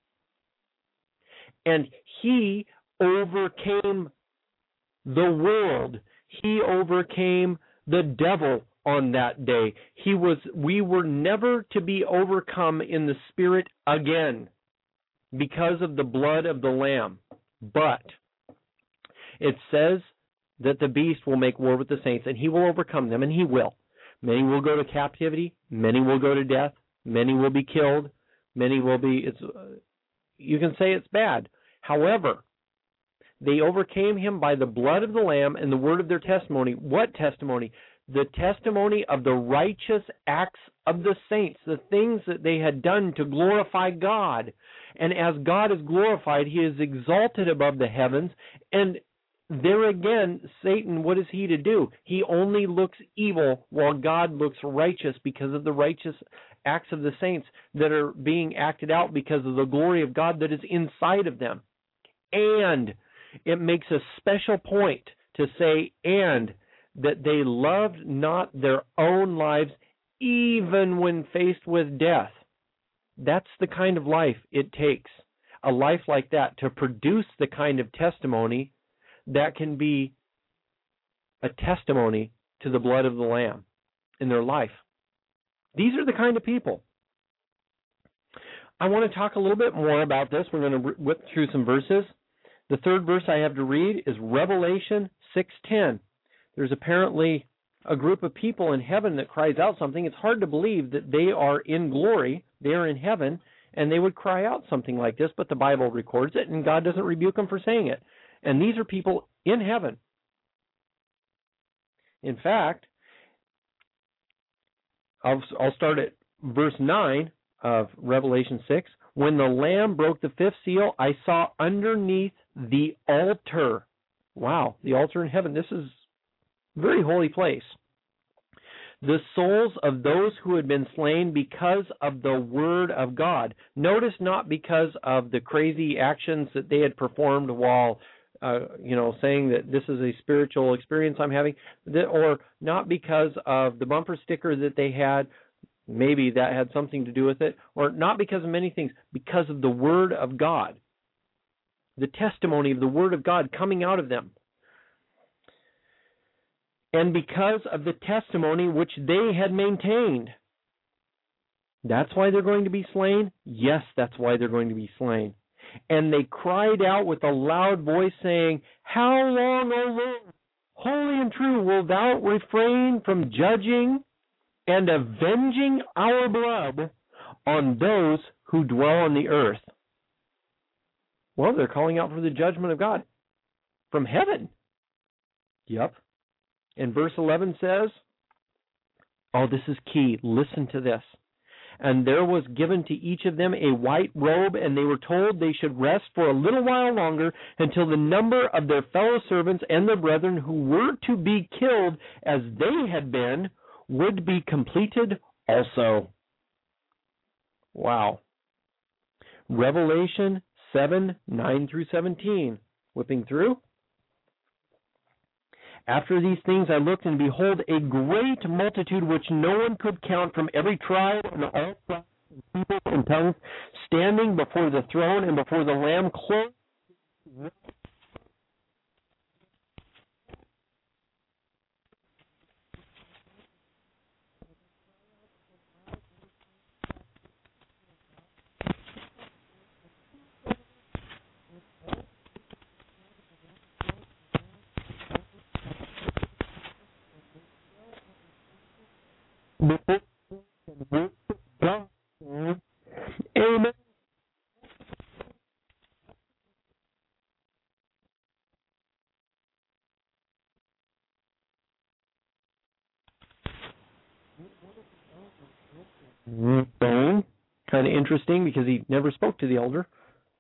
And he overcame the world. He overcame the devil on that day. We were never to be overcome in the Spirit again because of the blood of the Lamb. But it says that the beast will make war with the saints, and he will overcome them, and he will. Many will go to captivity. Many will go to death. Many will be killed. Many will be... you can say it's bad. However, they overcame him by the blood of the Lamb and the word of their testimony. What testimony? The testimony of the righteous acts of the saints, the things that they had done to glorify God. And as God is glorified, he is exalted above the heavens. And there again, Satan, what is he to do? He only looks evil while God looks righteous because of the righteous acts of the saints that are being acted out because of the glory of God that is inside of them. And it makes a special point to say, and that they loved not their own lives even when faced with death. That's the kind of life it takes, a life like that, to produce the kind of testimony that can be a testimony to the blood of the Lamb in their life. These are the kind of people. I want to talk a little bit more about this. We're going to whip through some verses. The third verse I have to read is Revelation 6:10. There's apparently a group of people in heaven that cries out something. It's hard to believe that they are in glory, they are in heaven, and they would cry out something like this, but the Bible records it, and God doesn't rebuke them for saying it. And these are people in heaven. In fact, I'll start at verse 9 of Revelation 6. When the Lamb broke the fifth seal, I saw underneath the altar. Wow, the altar in heaven. This is a very holy place. The souls of those who had been slain because of the word of God. Notice, not because of the crazy actions that they had performed while saying that this is a spiritual experience I'm having, or not because of the bumper sticker that they had. Maybe that had something to do with it, or not because of many things, because of the Word of God, the testimony of the Word of God coming out of them. And because of the testimony which they had maintained. That's why they're going to be slain? Yes, that's why they're going to be slain. And they cried out with a loud voice, saying, How long, O Lord, holy and true, wilt thou refrain from judging and avenging our blood on those who dwell on the earth? Well, they're calling out for the judgment of God from heaven. Yep. And verse 11 says, this is key. Listen to this. And there was given to each of them a white robe, and they were told they should rest for a little while longer until the number of their fellow servants and their brethren who were to be killed as they had been would be completed also. Wow. Revelation 7:9 through 17. Whipping through. After these things I looked, and behold, a great multitude which no one could count, from every tribe and all tribes and peoples and tongues, standing before the throne and before the Lamb, clothed before God. Amen. Kind of interesting because he never spoke to the elder.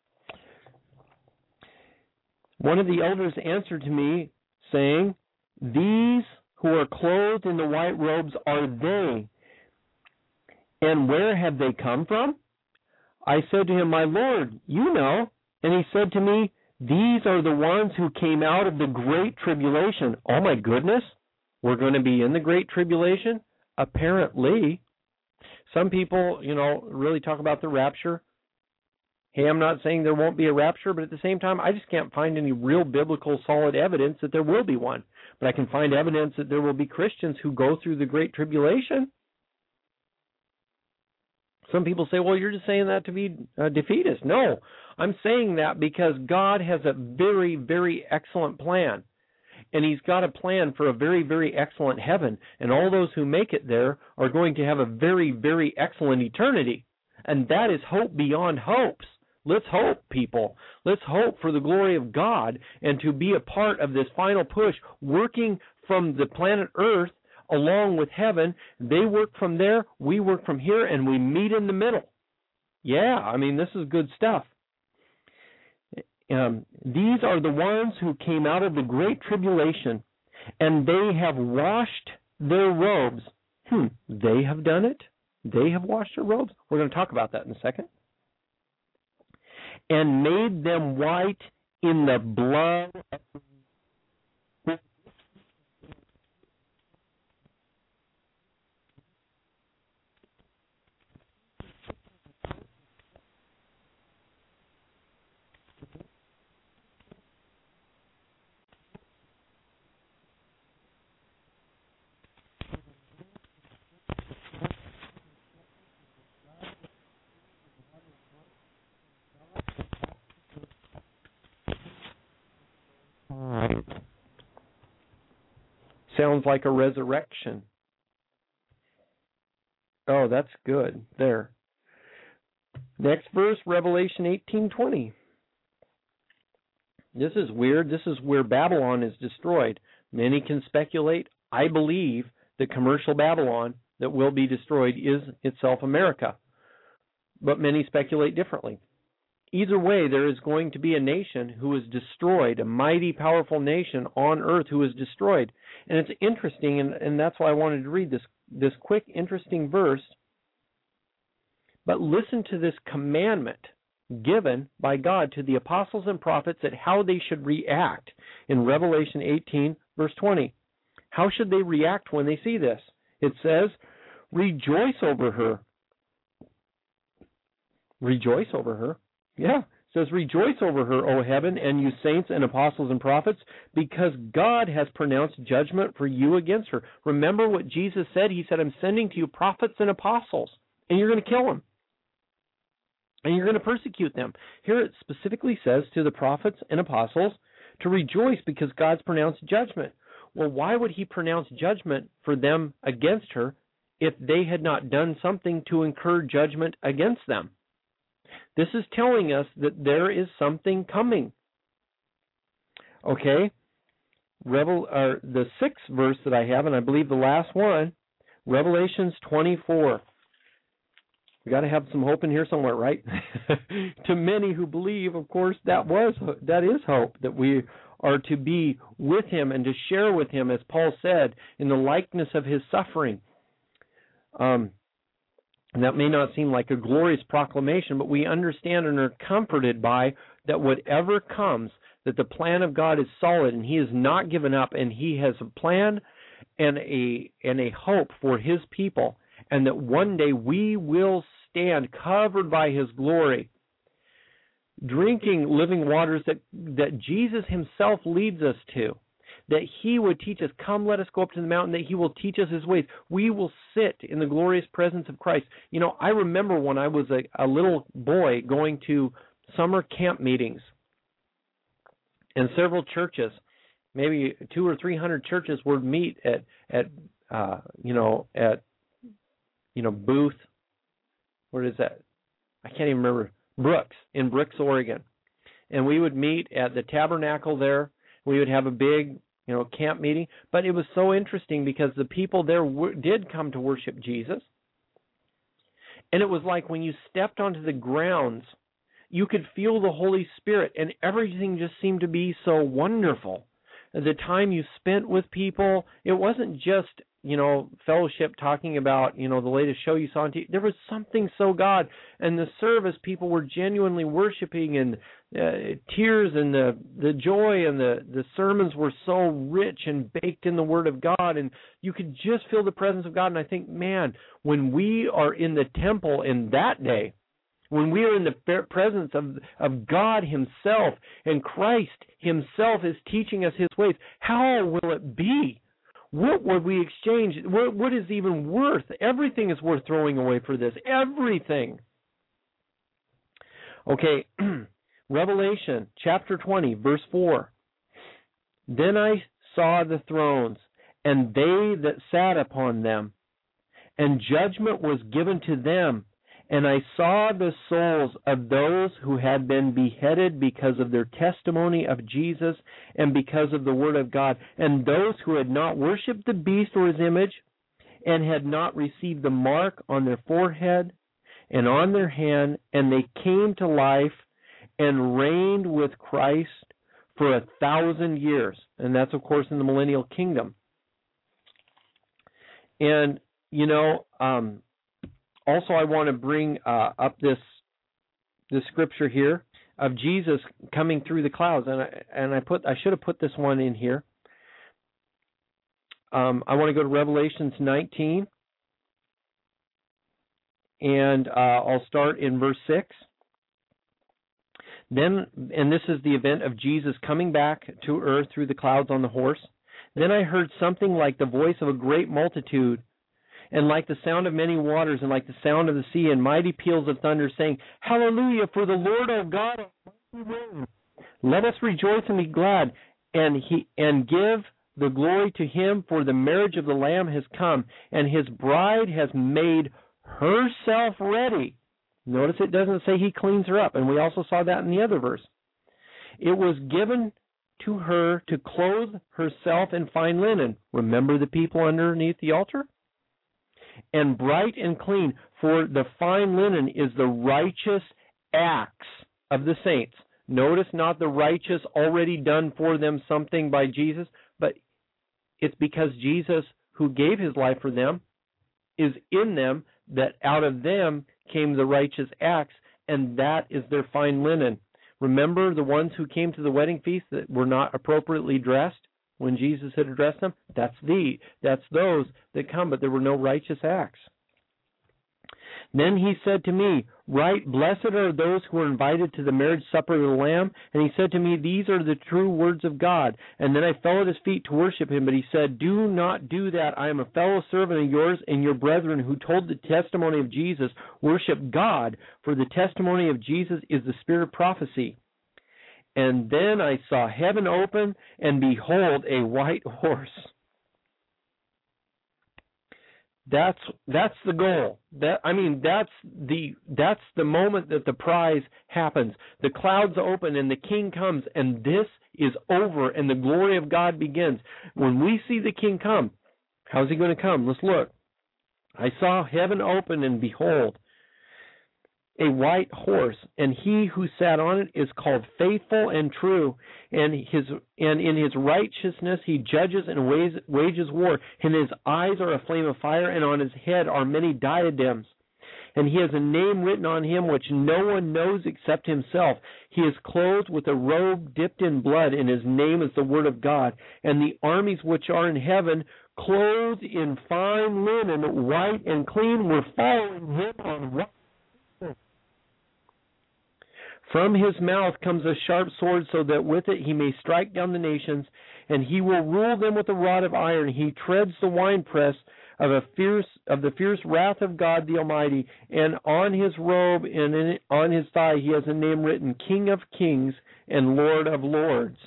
One of the elders answered to me, saying, These who are clothed in the white robes are they, And where have they come from? I said to him, My Lord, you know. And he said to me, These are the ones who came out of the great tribulation. Oh my goodness, we're going to be in the great tribulation? Apparently. Some people, really talk about the rapture. Hey, I'm not saying there won't be a rapture, but at the same time, I just can't find any real biblical solid evidence that there will be one. But I can find evidence that there will be Christians who go through the great tribulation. Some people say, well, you're just saying that to be defeatist. No, I'm saying that because God has a very, very excellent plan. And He's got a plan for a very, very excellent heaven. And all those who make it there are going to have a very, very excellent eternity. And that is hope beyond hopes. Let's hope, people. Let's hope for the glory of God and to be a part of this final push, working from the planet Earth along with heaven. They work from there, we work from here, and we meet in the middle. Yeah, this is good stuff. These are the ones who came out of the great tribulation, and they have washed their robes. They have done it? They have washed their robes? We're going to talk about that in a second. And made them white in the blood of sounds like a resurrection. Oh, that's good. There. Next verse, Revelation 18:20. This is weird. This is where Babylon is destroyed. Many can speculate. I believe the commercial Babylon that will be destroyed is itself America. But many speculate differently. Either way, there is going to be a nation who is destroyed, a mighty, powerful nation on earth who is destroyed. And it's interesting, and that's why I wanted to read this quick, interesting verse. But listen to this commandment given by God to the apostles and prophets at how they should react in Revelation 18, verse 20. How should they react when they see this? It says, rejoice over her. Rejoice over her. Yeah, it says, rejoice over her, O heaven, and you saints and apostles and prophets, because God has pronounced judgment for you against her. Remember what Jesus said? He said, I'm sending to you prophets and apostles, and you're going to kill them. And you're going to persecute them. Here it specifically says to the prophets and apostles to rejoice because God's pronounced judgment. Well, why would He pronounce judgment for them against her if they had not done something to incur judgment against them? This is telling us that there is something coming. Okay, the sixth verse that I have, and I believe the last one, Revelations 24. We got to have some hope in here somewhere, right? To many who believe, of course, that is hope, that we are to be with Him and to share with Him, as Paul said, in the likeness of His suffering. And that may not seem like a glorious proclamation, but we understand and are comforted by that whatever comes, that the plan of God is solid and He has not given up, and He has a plan and a hope for His people, and that one day we will stand covered by His glory, drinking living waters that Jesus Himself leads us to. That He would teach us, come let us go up to the mountain, that He will teach us His ways. We will sit in the glorious presence of Christ. I remember when I was a little boy going to summer camp meetings, and several churches, maybe 200 or 300 churches would meet at Booth. What is that? I can't even remember. In Brooks, Oregon. And we would meet at the tabernacle there. We would have a big camp meeting. But it was so interesting because the people there did come to worship Jesus. And it was like when you stepped onto the grounds, you could feel the Holy Spirit, and everything just seemed to be so wonderful. The time you spent with people, it wasn't just fellowship talking about, the latest show you saw on TV. There was something so God. And the service, people were genuinely worshiping, and tears, and the joy, and the sermons were so rich and baked in the Word of God, and you could just feel the presence of God. And I think, man, when we are in the temple in that day, when we are in the presence of God Himself, and Christ Himself is teaching us His ways, how will it be? What would we exchange? What is even worth? Everything is worth throwing away for this. Everything. Okay, Revelation chapter 20, verse 4. Then I saw the thrones, and they that sat upon them, and judgment was given to them. And I saw the souls of those who had been beheaded because of their testimony of Jesus and because of the Word of God, and those who had not worshipped the beast or his image, and had not received the mark on their forehead and on their hand, and they came to life and reigned with Christ for 1,000 years. And that's, of course, in the millennial kingdom. And, also, I want to bring up this scripture here of Jesus coming through the clouds, and I should have put this one in here. I want to go to Revelations 19, and I'll start in verse 6. Then, and this is the event of Jesus coming back to earth through the clouds on the horse. Then I heard something like the voice of a great multitude, and like the sound of many waters, and like the sound of the sea, and mighty peals of thunder, saying, Hallelujah, for the Lord our God Almighty reigns. Let us rejoice and be glad, and give the glory to Him, for the marriage of the Lamb has come, and His bride has made herself ready. Notice it doesn't say He cleans her up, and we also saw that in the other verse. It was given to her to clothe herself in fine linen. Remember the people underneath the altar? And bright and clean, for the fine linen is the righteous acts of the saints. Notice not the righteous already done for them something by Jesus, but it's because Jesus, who gave His life for them, is in them, that out of them came the righteous acts, and that is their fine linen. Remember the ones who came to the wedding feast that were not appropriately dressed? When Jesus had addressed them, that's those that come, but there were no righteous acts. Then He said to me, Write, blessed are those who are invited to the marriage supper of the Lamb. And He said to me, These are the true words of God. And then I fell at His feet to worship Him, but He said, Do not do that. I am a fellow servant of yours and your brethren who told the testimony of Jesus. Worship God, for the testimony of Jesus is the spirit of prophecy. And then I saw heaven open, and behold, a white horse. That's the goal. That's the moment that the prize happens. The clouds open, and the King comes, and this is over, and the glory of God begins. When we see the King come, how's He going to come? Let's look. I saw heaven open, and behold, a white horse, and He who sat on it is called Faithful and True, and in His righteousness He judges and wages war, and His eyes are a flame of fire, and on His head are many diadems. And He has a name written on Him which no one knows except Himself. He is clothed with a robe dipped in blood, and His name is the Word of God. And the armies which are in heaven, clothed in fine linen, white and clean, were following Him on white. From His mouth comes a sharp sword, so that with it He may strike down the nations, and He will rule them with a rod of iron. He treads the winepress of the fierce wrath of God the Almighty. And on His robe and on His thigh He has a name written, King of Kings and Lord of Lords.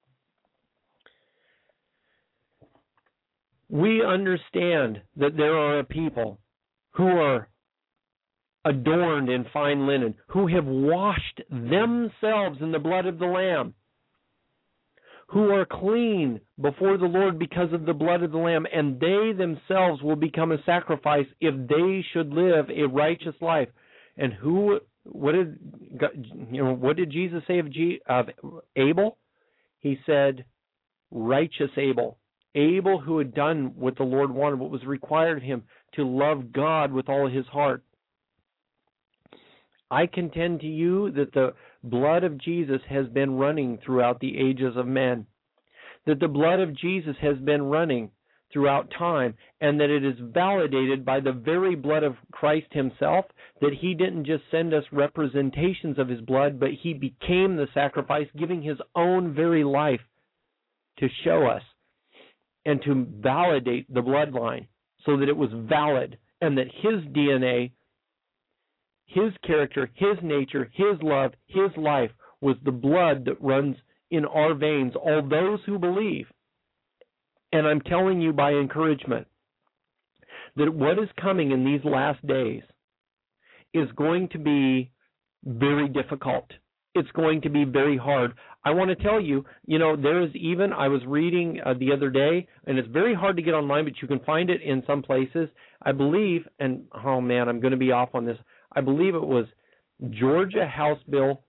We understand that there are a people who are adorned in fine linen, who have washed themselves in the blood of the Lamb, who are clean before the Lord because of the blood of the Lamb, and they themselves will become a sacrifice if they should live a righteous life. And what did Jesus say of Abel? He said, righteous Abel. Abel, who had done what the Lord wanted, what was required of him, to love God with all his heart. I contend to you that the blood of Jesus has been running throughout the ages of men, that the blood of Jesus has been running throughout time, and that it is validated by the very blood of Christ himself, that he didn't just send us representations of his blood, but he became the sacrifice, giving his own very life to show us and to validate the bloodline so that it was valid, and that his DNA, his character, his nature, his love, his life was the blood that runs in our veins, all those who believe. And I'm telling you by encouragement that what is coming in these last days is going to be very difficult. It's going to be very hard. I want to tell you, there is even, I was reading the other day, and it's very hard to get online, but you can find it in some places. I believe, and oh man, I'm going to be off on this. I believe it was Georgia House Bill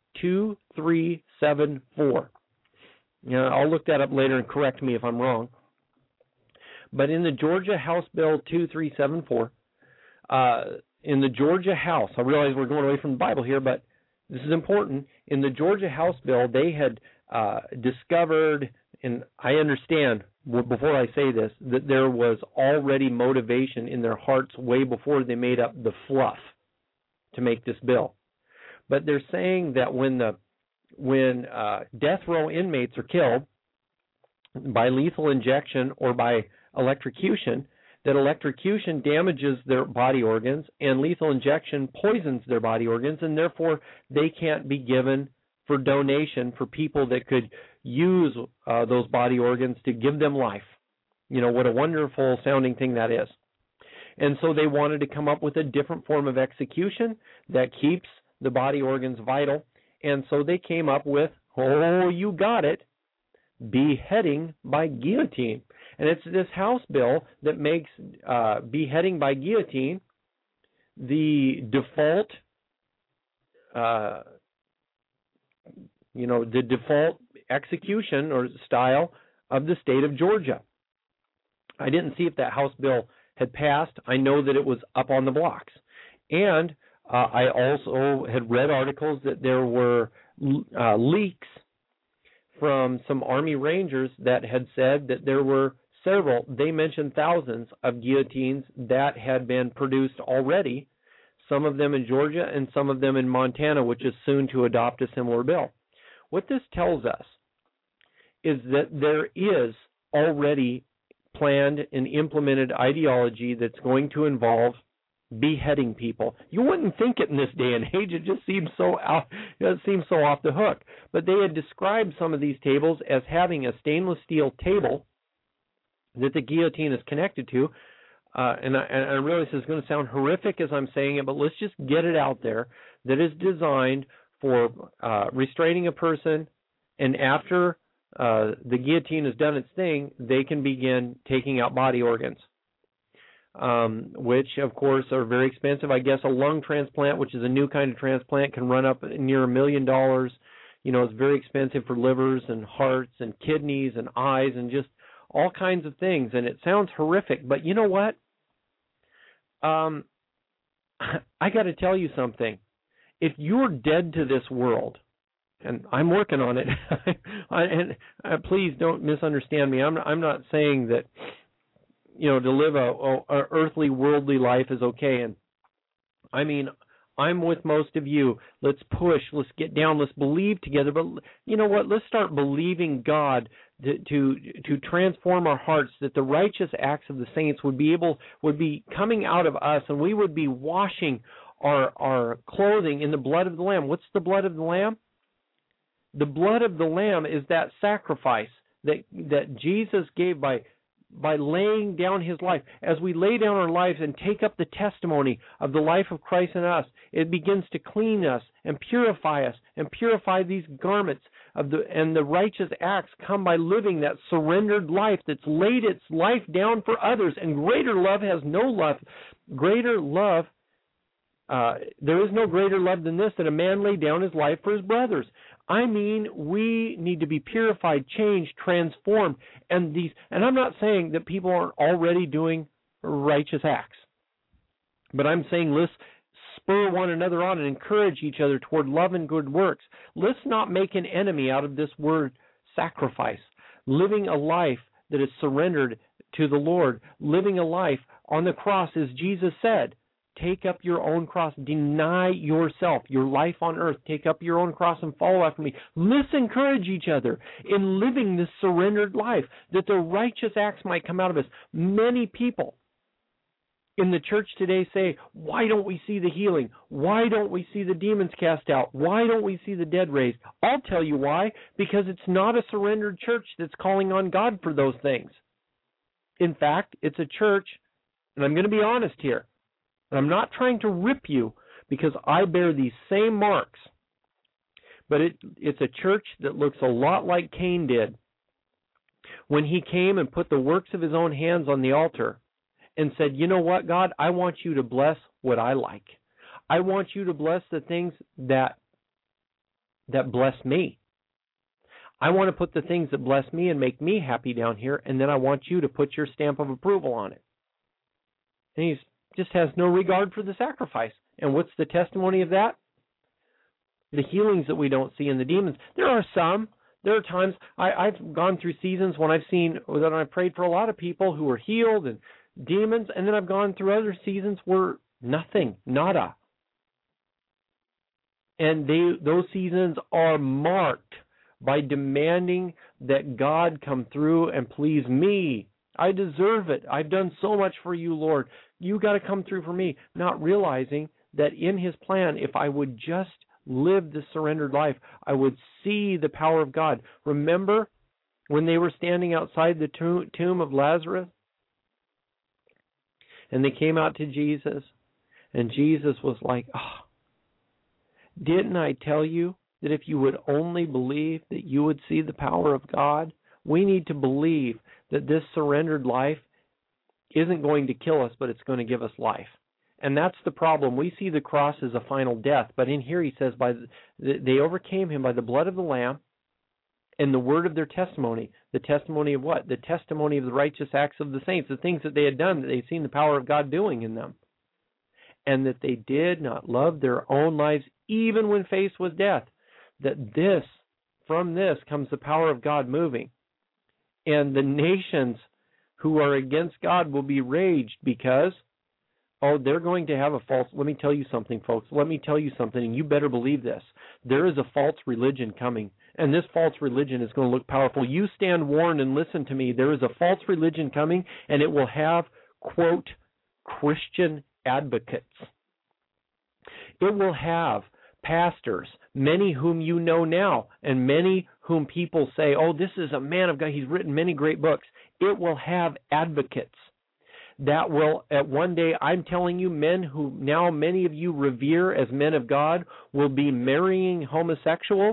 2374. I'll look that up later and correct me if I'm wrong. But in the Georgia House Bill 2374, in the Georgia House, I realize we're going away from the Bible here, but this is important. In the Georgia House Bill, they had discovered, and I understand before I say this, that there was already motivation in their hearts way before they made up the fluff to make this bill. But they're saying that when death row inmates are killed by lethal injection or by electrocution, that electrocution damages their body organs and lethal injection poisons their body organs, and therefore they can't be given for donation for people that could use those body organs to give them life. What a wonderful sounding thing that is. And so they wanted to come up with a different form of execution that keeps the body organs vital. And so they came up with, you got it, beheading by guillotine. And it's this House bill that makes beheading by guillotine the default, the default execution or style of the state of Georgia. I didn't see if that House bill had passed. I know that it was up on the blocks. And I also had read articles that there were leaks from some Army Rangers that had said that there were several, they mentioned thousands of guillotines that had been produced already, some of them in Georgia and some of them in Montana, which is soon to adopt a similar bill. What this tells us is that there is already planned and implemented ideology that's going to involve beheading people. You wouldn't think it in this day and age. It just seems so off the hook. But they had described some of these tables as having a stainless steel table that the guillotine is connected to. And I realize this is going to sound horrific as I'm saying it, but let's just get it out there, that is designed for restraining a person, and after the guillotine has done its thing, they can begin taking out body organs, which, of course, are very expensive. I guess a lung transplant, which is a new kind of transplant, can run up near $1 million. It's very expensive for livers and hearts and kidneys and eyes and just all kinds of things. And it sounds horrific, but you know what? I got to tell you something. If you're dead to this world, and I'm working on it, and please don't misunderstand me. I'm not saying that to live a earthly, worldly life is okay. And I mean, I'm with most of you. Let's push. Let's get down. Let's believe together. But you know what? Let's start believing God to transform our hearts, that the righteous acts of the saints would be coming out of us, and we would be washing our clothing in the blood of the Lamb. What's the blood of the Lamb? The blood of the Lamb is that sacrifice that Jesus gave by laying down his life. As we lay down our lives and take up the testimony of the life of Christ in us, it begins to clean us and purify these garments and the righteous acts come by living that surrendered life that's laid its life down for others. And greater love has no love. There is no greater love than this, that a man lay down his life for his brothers. I mean, we need to be purified, changed, transformed. And I'm not saying that people aren't already doing righteous acts, but I'm saying let's spur one another on and encourage each other toward love and good works. Let's not make an enemy out of this word sacrifice. Living a life that is surrendered to the Lord, living a life on the cross, as Jesus said, take up your own cross, deny yourself, your life on earth, take up your own cross and follow after me. Let's encourage each other in living this surrendered life, that the righteous acts might come out of us. Many people in the church today say, why don't we see the healing? Why don't we see the demons cast out? Why don't we see the dead raised? I'll tell you why. Because it's not a surrendered church that's calling on God for those things. In fact, it's a church, and I'm going to be honest here, and I'm not trying to rip you because I bear these same marks, but it's a church that looks a lot like Cain did when he came and put the works of his own hands on the altar and said, you know what, God, I want you to bless what I like. I want you to bless the things that bless me. I want to put the things that bless me and make me happy down here, and then I want you to put your stamp of approval on it. And he just has no regard for the sacrifice. And what's the testimony of that? The healings that we don't see in the demons. There are some. There are times I've gone through seasons when I've seen that I prayed for a lot of people who were healed and demons, and then I've gone through other seasons where nothing, nada. And those seasons are marked by demanding that God come through and please me. I deserve it. I've done so much for you, Lord. You got to come through for me. Not realizing that in His plan, if I would just live the surrendered life, I would see the power of God. Remember when they were standing outside the tomb of Lazarus? And they came out to Jesus, and Jesus was like, oh, didn't I tell you that if you would only believe that you would see the power of God? We need to believe that this surrendered life isn't going to kill us, but it's going to give us life. And that's the problem. We see the cross as a final death, but in here he says they overcame him by the blood of the Lamb and the word of their testimony. The testimony of what? The testimony of the righteous acts of the saints, the things that they had done, that they'd seen the power of God doing in them. And that they did not love their own lives even when faced with death. That from this comes the power of God moving. And the nations who are against God will be raged because, they're going to have a false... Let me tell you something, folks. Let me tell you something, and you better believe this. There is a false religion coming, and this false religion is going to look powerful. You stand warned and listen to me. There is a false religion coming, and it will have, quote, Christian advocates. It will have pastors, many whom you know now, and many whom people say, this is a man of God. He's written many great books. It will have advocates that will, at one day, I'm telling you, men who now many of you revere as men of God will be marrying homosexuals.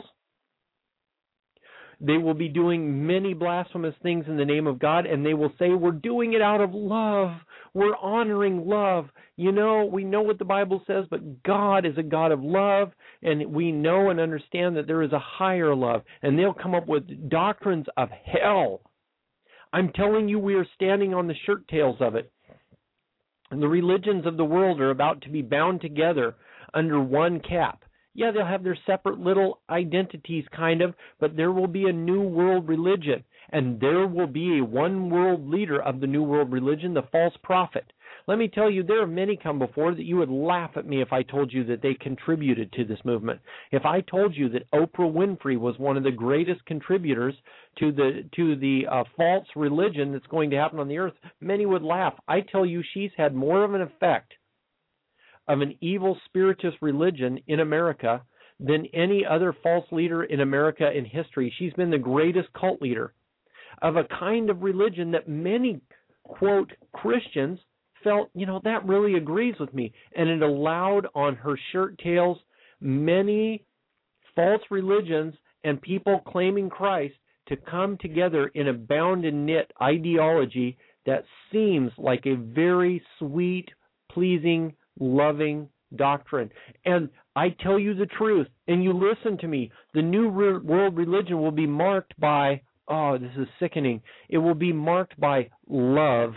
They will be doing many blasphemous things in the name of God, and they will say, we're doing it out of love. We're honoring love. You know, we know what the Bible says, but God is a God of love, and we know and understand that there is a higher love, and they'll come up with doctrines of hell. I'm telling you, we are standing on the shirt tails of it. And the religions of the world are about to be bound together under one cap. Yeah, they'll have their separate little identities, kind of, but there will be a new world religion. And there will be a one world leader of the new world religion, the false prophet. Let me tell you, there have many come before that you would laugh at me if I told you that they contributed to this movement. If I told you that Oprah Winfrey was one of the greatest contributors to the false religion that's going to happen on the earth, many would laugh. I tell you, she's had more of an effect of an evil spiritist religion in America than any other false leader in America in history. She's been the greatest cult leader of a kind of religion that many, quote, Christians felt, that really agrees with me. And it allowed on her shirt tails many false religions and people claiming Christ to come together in a bound and knit ideology that seems like a very sweet, pleasing, loving doctrine. And I tell you the truth, and you listen to me, the new world religion will be marked by, oh, this is sickening, it will be marked by love.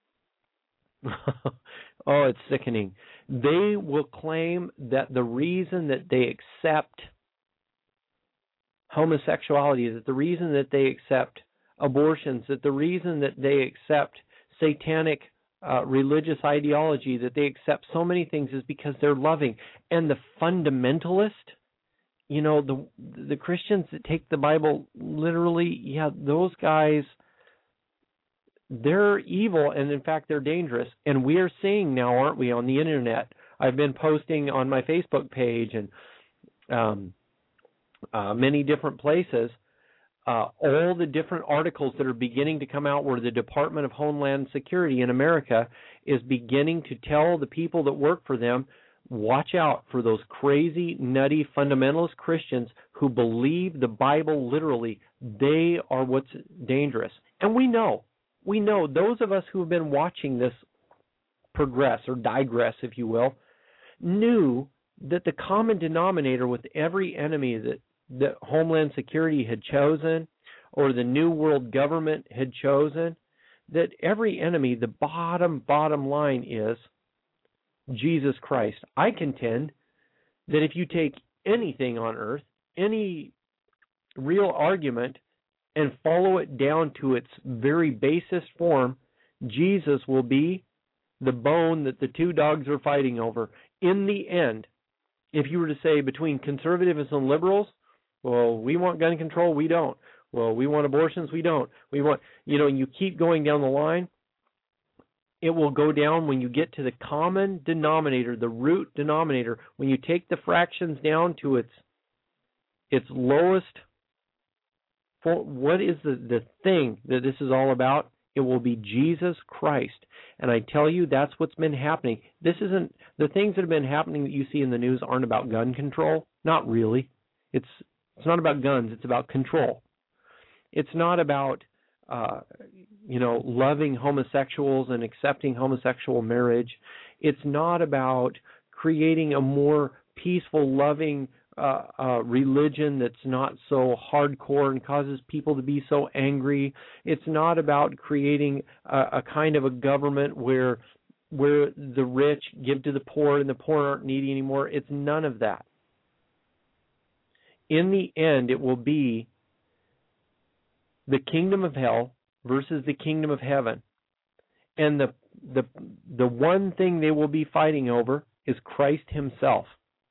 Oh, it's sickening. They will claim that the reason that they accept homosexuality, that the reason that they accept abortions, that the reason that they accept satanic religious ideology, that they accept so many things is because they're loving. And the fundamentalist, you know, the Christians that take the Bible literally, yeah, those guys, they're evil, and in fact they're dangerous. And we are seeing now, aren't we, on the internet? I've been posting on my Facebook page and many different places all the different articles that are beginning to come out where the Department of Homeland Security in America is beginning to tell the people that work for them, watch out for those crazy, nutty, fundamentalist Christians who believe the Bible literally. They are what's dangerous. And we know, those of us who have been watching this progress or digress, if you will, knew that the common denominator with every enemy that Homeland Security had chosen or the New World Government had chosen, that every enemy, the bottom line is Jesus Christ. I contend that if you take anything on earth, any real argument, and follow it down to its very basest form, Jesus will be the bone that the two dogs are fighting over. In the end, if you were to say between conservatives and liberals, well, we want gun control, we don't. Well, we want abortions, we don't. We want, and you keep going down the line, it will go down when you get to the common denominator, the root denominator, when you take the fractions down to its lowest. What is the thing that this is all about? It will be Jesus Christ. And I tell you, that's what's been happening. This isn't, the things that have been happening that you see in the news aren't about gun control. Not really. It's not about guns. It's about control. It's not about, loving homosexuals and accepting homosexual marriage. It's not about creating a more peaceful, loving religion that's not so hardcore and causes people to be so angry. It's not about creating a kind of a government where the rich give to the poor and the poor aren't needy anymore. It's none of that. In the end, it will be the kingdom of hell versus the kingdom of heaven. And the one thing they will be fighting over is Christ himself.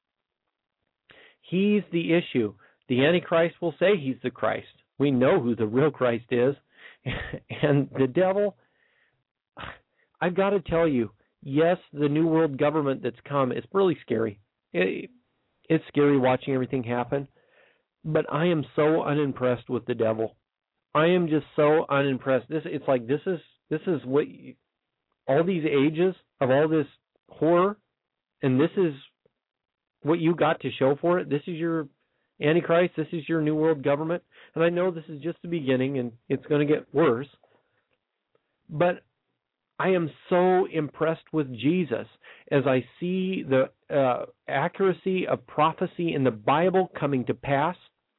He's the issue. The Antichrist will say he's the Christ. We know who the real Christ is. And the devil, I've got to tell you, yes, the New World Government that's come is really scary. It's scary watching everything happen. But I am so unimpressed with the devil. I am just so unimpressed. This is what all these ages of all this horror, and this is what you got to show for it. This is your Antichrist. This is your New World Government. And I know this is just the beginning, and it's going to get worse. But I am so impressed with Jesus as I see the accuracy of prophecy in the Bible coming to pass.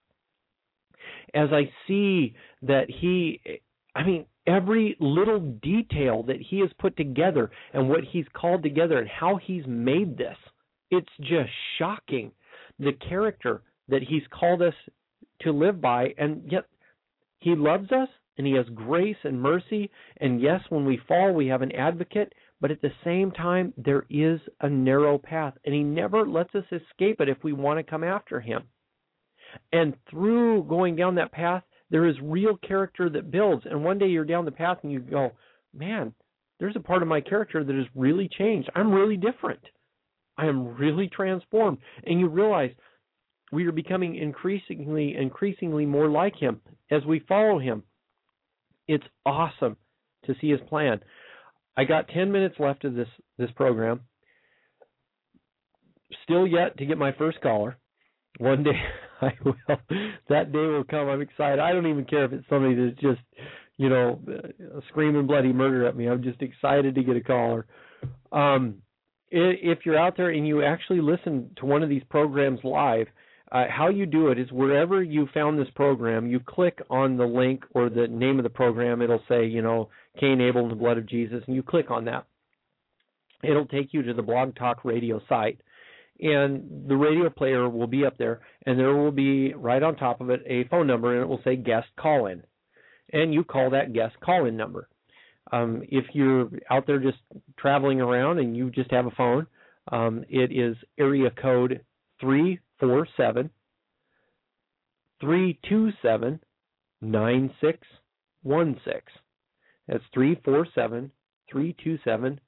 As I see that every little detail that he has put together and what he's called together and how he's made this, it's just shocking. The character that he's called us to live by, and yet he loves us and he has grace and mercy. And yes, when we fall, we have an advocate, but at the same time, there is a narrow path, and he never lets us escape it if we want to come after him. And through going down that path, there is real character that builds. And one day you're down the path and you go, man, there's a part of my character that has really changed. I'm really different. I am really transformed. And you realize we are becoming increasingly more like him as we follow him. It's awesome to see his plan. I got 10 minutes left of this program. Still yet to get my first caller. One day I will. That day will come. I'm excited. I don't even care if it's somebody that's just, screaming bloody murder at me. I'm just excited to get a caller. if you're out there and you actually listen to one of these programs live, how you do it is wherever you found this program, you click on the link or the name of the program. It'll say, Cain, Abel, and the Blood of Jesus, and you click on that. It'll take you to the Blog Talk Radio site, and the radio player will be up there, and there will be right on top of it a phone number, and it will say guest call-in, and you call that guest call-in number. If you're out there just traveling around and you just have a phone, it is area code 347-327-9616. That's 347-327-9616.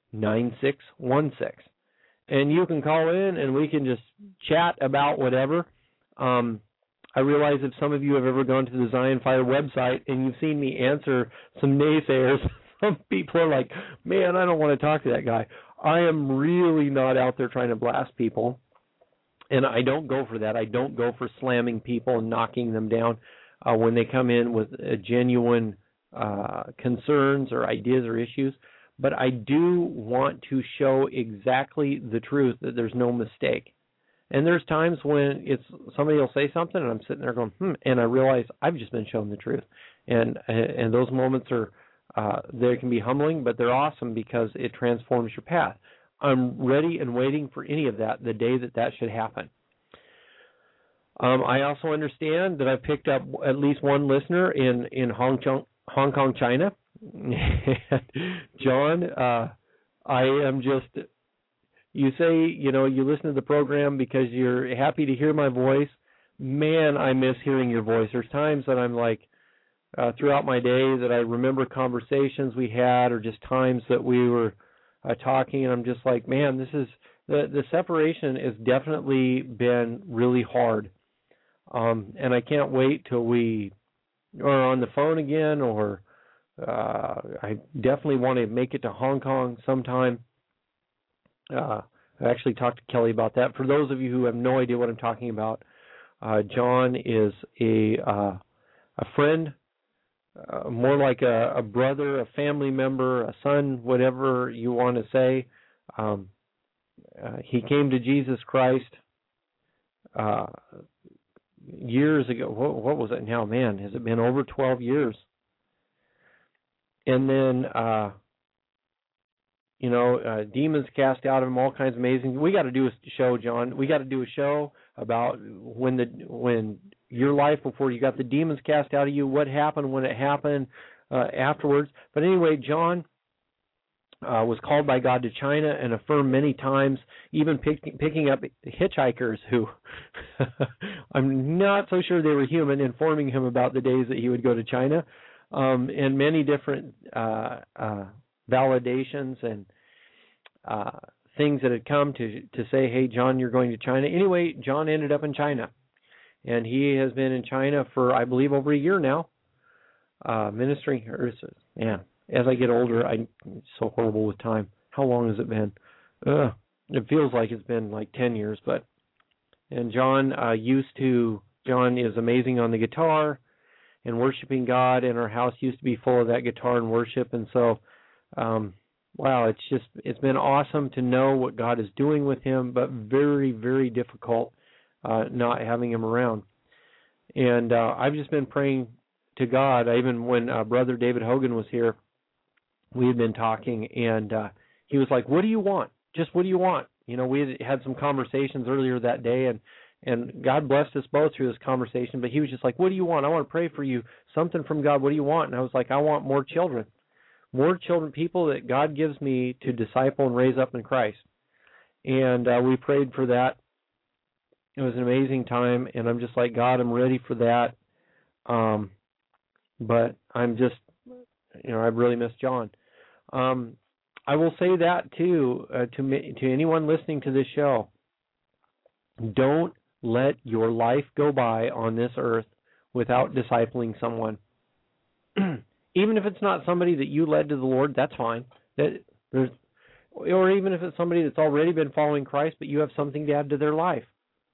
And you can call in and we can just chat about whatever. I realize if some of you have ever gone to the Zion Fire website and you've seen me answer some naysayers, some people are like, man, I don't want to talk to that guy. I am really not out there trying to blast people. And I don't go for that. I don't go for slamming people and knocking them down when they come in with genuine concerns or ideas or issues. But I do want to show exactly the truth, that there's no mistake. And there's times when somebody will say something and I'm sitting there going, and I realize I've just been shown the truth. And those moments are, they can be humbling, but they're awesome because it transforms your path. I'm ready and waiting for any of that, the day that should happen. I also understand that I've picked up at least one listener in Hong Kong, China. John, I am just, you say, you listen to the program because you're happy to hear my voice. Man, I miss hearing your voice. There's times that I'm like, throughout my day that I remember conversations we had or just times that we were talking, and I'm just like, man, this is, the separation has definitely been really hard. And I can't wait till we are on the phone again, or I definitely want to make it to Hong Kong sometime. I actually talked to Kelly about that. For those of you who have no idea what I'm talking about, John is a friend, more like a brother, a family member, a son, whatever you want to say. He came to Jesus Christ years ago. What was it now? Man, has it been over 12 years? And then, demons cast out of him, all kinds of amazing. We got to do a show, John. We got to do a show about when your life before you got the demons cast out of you, what happened when it happened afterwards. But anyway, John was called by God to China and affirmed many times, even picking up hitchhikers who I'm not so sure they were human, informing him about the days that he would go to China, and many different validations and things that had come to say, hey, John, you're going to China. Anyway, John ended up in China, and he has been in China for, I believe, over a year now, ministering. Man, as I get older, I'm so horrible with time. How long has it been? It feels like it's been like 10 years. And John John is amazing on the guitar and worshiping God, and our house used to be full of that guitar and worship. And so, wow, it's been awesome to know what God is doing with him, but very, very difficult not having him around. And I've just been praying to God. Even when Brother David Hogan was here, we had been talking, and he was like, what do you want? Just what do you want? We had some conversations earlier that day, and God blessed us both through this conversation, but he was just like, what do you want? I want to pray for you, something from God. What do you want? And I was like, I want more children, people that God gives me to disciple and raise up in Christ. And we prayed for that. It was an amazing time, and I'm just like, God, I'm ready for that. But I'm just, I really miss John. I will say that too to anyone listening to this show. Don't let your life go by on this earth without discipling someone. Even if it's not somebody that you led to the Lord, that's fine. Or even if it's somebody that's already been following Christ, but you have something to add to their life.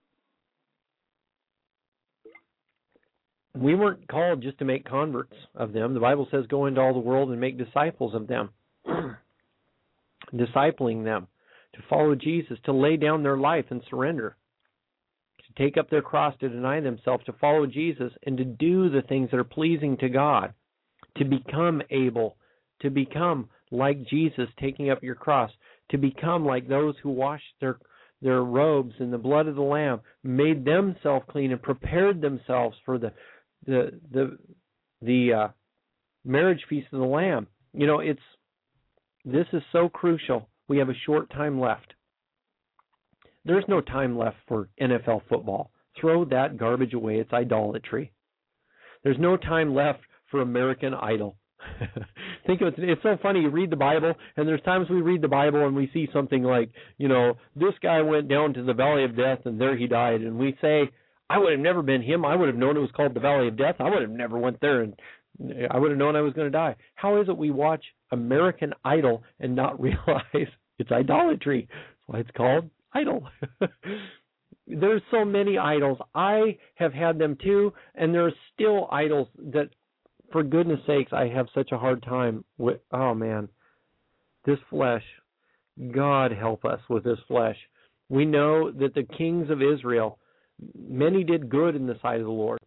We weren't called just to make converts of them. The Bible says go into all the world and make disciples of them. Discipling them. to follow Jesus, to lay down their life and surrender, to take up their cross, to deny themselves, to follow Jesus, and to do the things that are pleasing to God, to become able, to become like Jesus, taking up your cross, to become like those who washed their robes in the blood of the Lamb, made themselves clean and prepared themselves for the marriage feast of the Lamb. You know, this is so crucial. We have a short time left. There's no time left for NFL football. Throw that garbage away. It's idolatry. There's no time left for American Idol. Think of it. It's so funny. You read the Bible, and there's times we read the Bible and we see something like, you know, this guy went down to the valley of death and there he died. And we say, I would have never been him. I would have known it was called the valley of death. I would have never went there, and I would have known I was going to die. How is it we watch American Idol and not realize it's idolatry? That's why it's called idol. There's so many idols. I have had them too, and there are still idols that, for goodness sakes, I have such a hard time with. Oh man, this flesh. God help us with this flesh. We know that the kings of Israel, many did good in the sight of the Lord.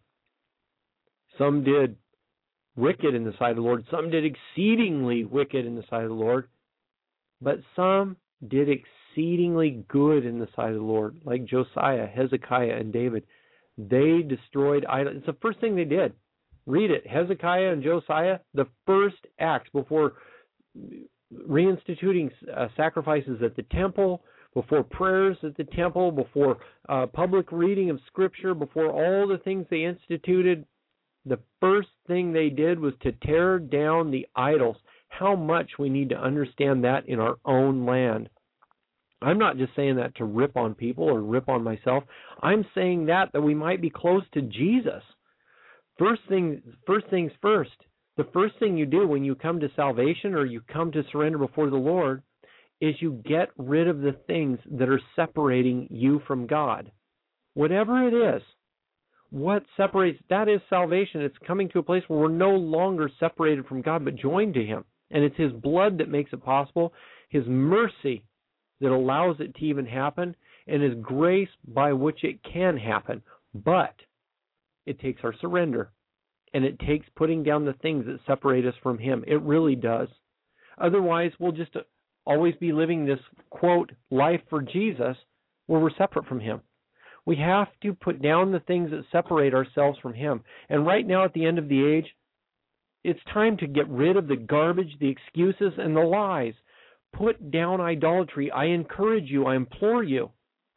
Some did wicked in the sight of the Lord. Some did exceedingly wicked in the sight of the Lord. But some did exceedingly good in the sight of the Lord, like Josiah, Hezekiah, and David. They destroyed idols. It's the first thing they did. Read it. Hezekiah and Josiah, the first acts before reinstituting sacrifices at the temple, before prayers at the temple, before public reading of Scripture, before all the things they instituted, the first thing they did was to tear down the idols. How much we need to understand that in our own land. I'm not just saying that to rip on people or rip on myself. I'm saying that we might be close to Jesus. First things first. The first thing you do when you come to salvation or you come to surrender before the Lord is you get rid of the things that are separating you from God. Whatever it is, what separates, that is salvation. It's coming to a place where we're no longer separated from God but joined to Him. And it's His blood that makes it possible, His mercy that allows it to even happen, and His grace by which it can happen. But it takes our surrender, and it takes putting down the things that separate us from Him. It really does. Otherwise, we'll just always be living this, quote, life for Jesus, where we're separate from Him. We have to put down the things that separate ourselves from Him. And right now, at the end of the age, it's time to get rid of the garbage, the excuses, and the lies. Put down idolatry. I encourage you. I implore you.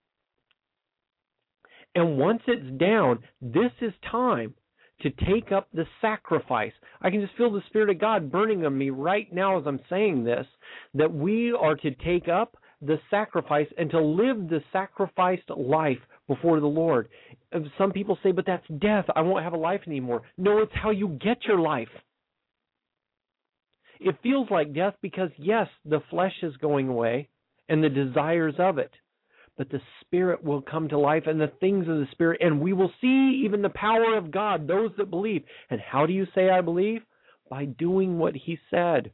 And once it's down, this is time to take up the sacrifice. I can just feel the Spirit of God burning on me right now as I'm saying this, that we are to take up the sacrifice and to live the sacrificed life before the Lord. Some people say, but that's death. I won't have a life anymore. No, it's how you get your life. It feels like death because, yes, the flesh is going away and the desires of it. But the Spirit will come to life and the things of the Spirit, and we will see even the power of God, those that believe. And how do you say I believe? By doing what He said.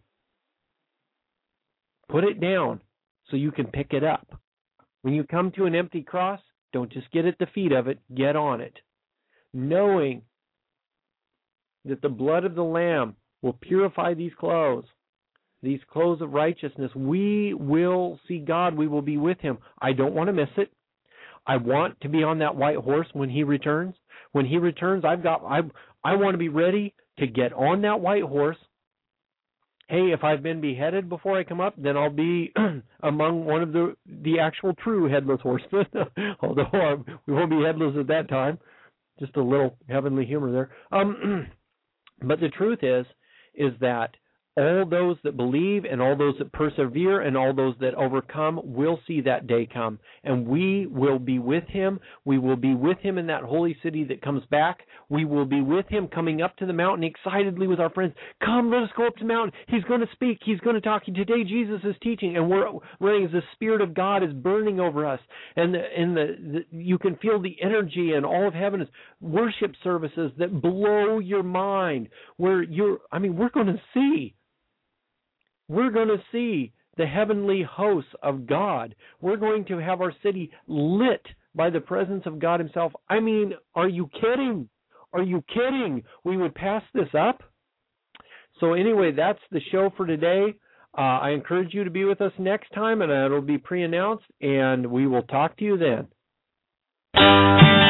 Put it down so you can pick it up. When you come to an empty cross, don't just get at the feet of it, get on it. Knowing that the blood of the Lamb will purify these clothes of righteousness. We will see God. We will be with Him. I don't want to miss it. I want to be on that white horse when He returns. When He returns, I want to be ready to get on that white horse. Hey, if I've been beheaded before I come up, then I'll be among one of the actual true headless horsemen. Although we won't be headless at that time. Just a little heavenly humor there. But the truth is that all those that believe and all those that persevere and all those that overcome will see that day come. And we will be with Him. We will be with Him in that holy city that comes back. We will be with Him coming up to the mountain excitedly with our friends. Come, let us go up to the mountain. He's going to speak. He's going to talk. Today Jesus is teaching. And we're running as the Spirit of God is burning over us. And you can feel the energy in all of heaven. Worship services that blow your mind. We're going to see. We're going to see the heavenly hosts of God. We're going to have our city lit by the presence of God himself. I mean, are you kidding? Are you kidding? We would pass this up? So anyway, that's the show for today. I encourage you to be with us next time, and it'll be pre-announced, and we will talk to you then.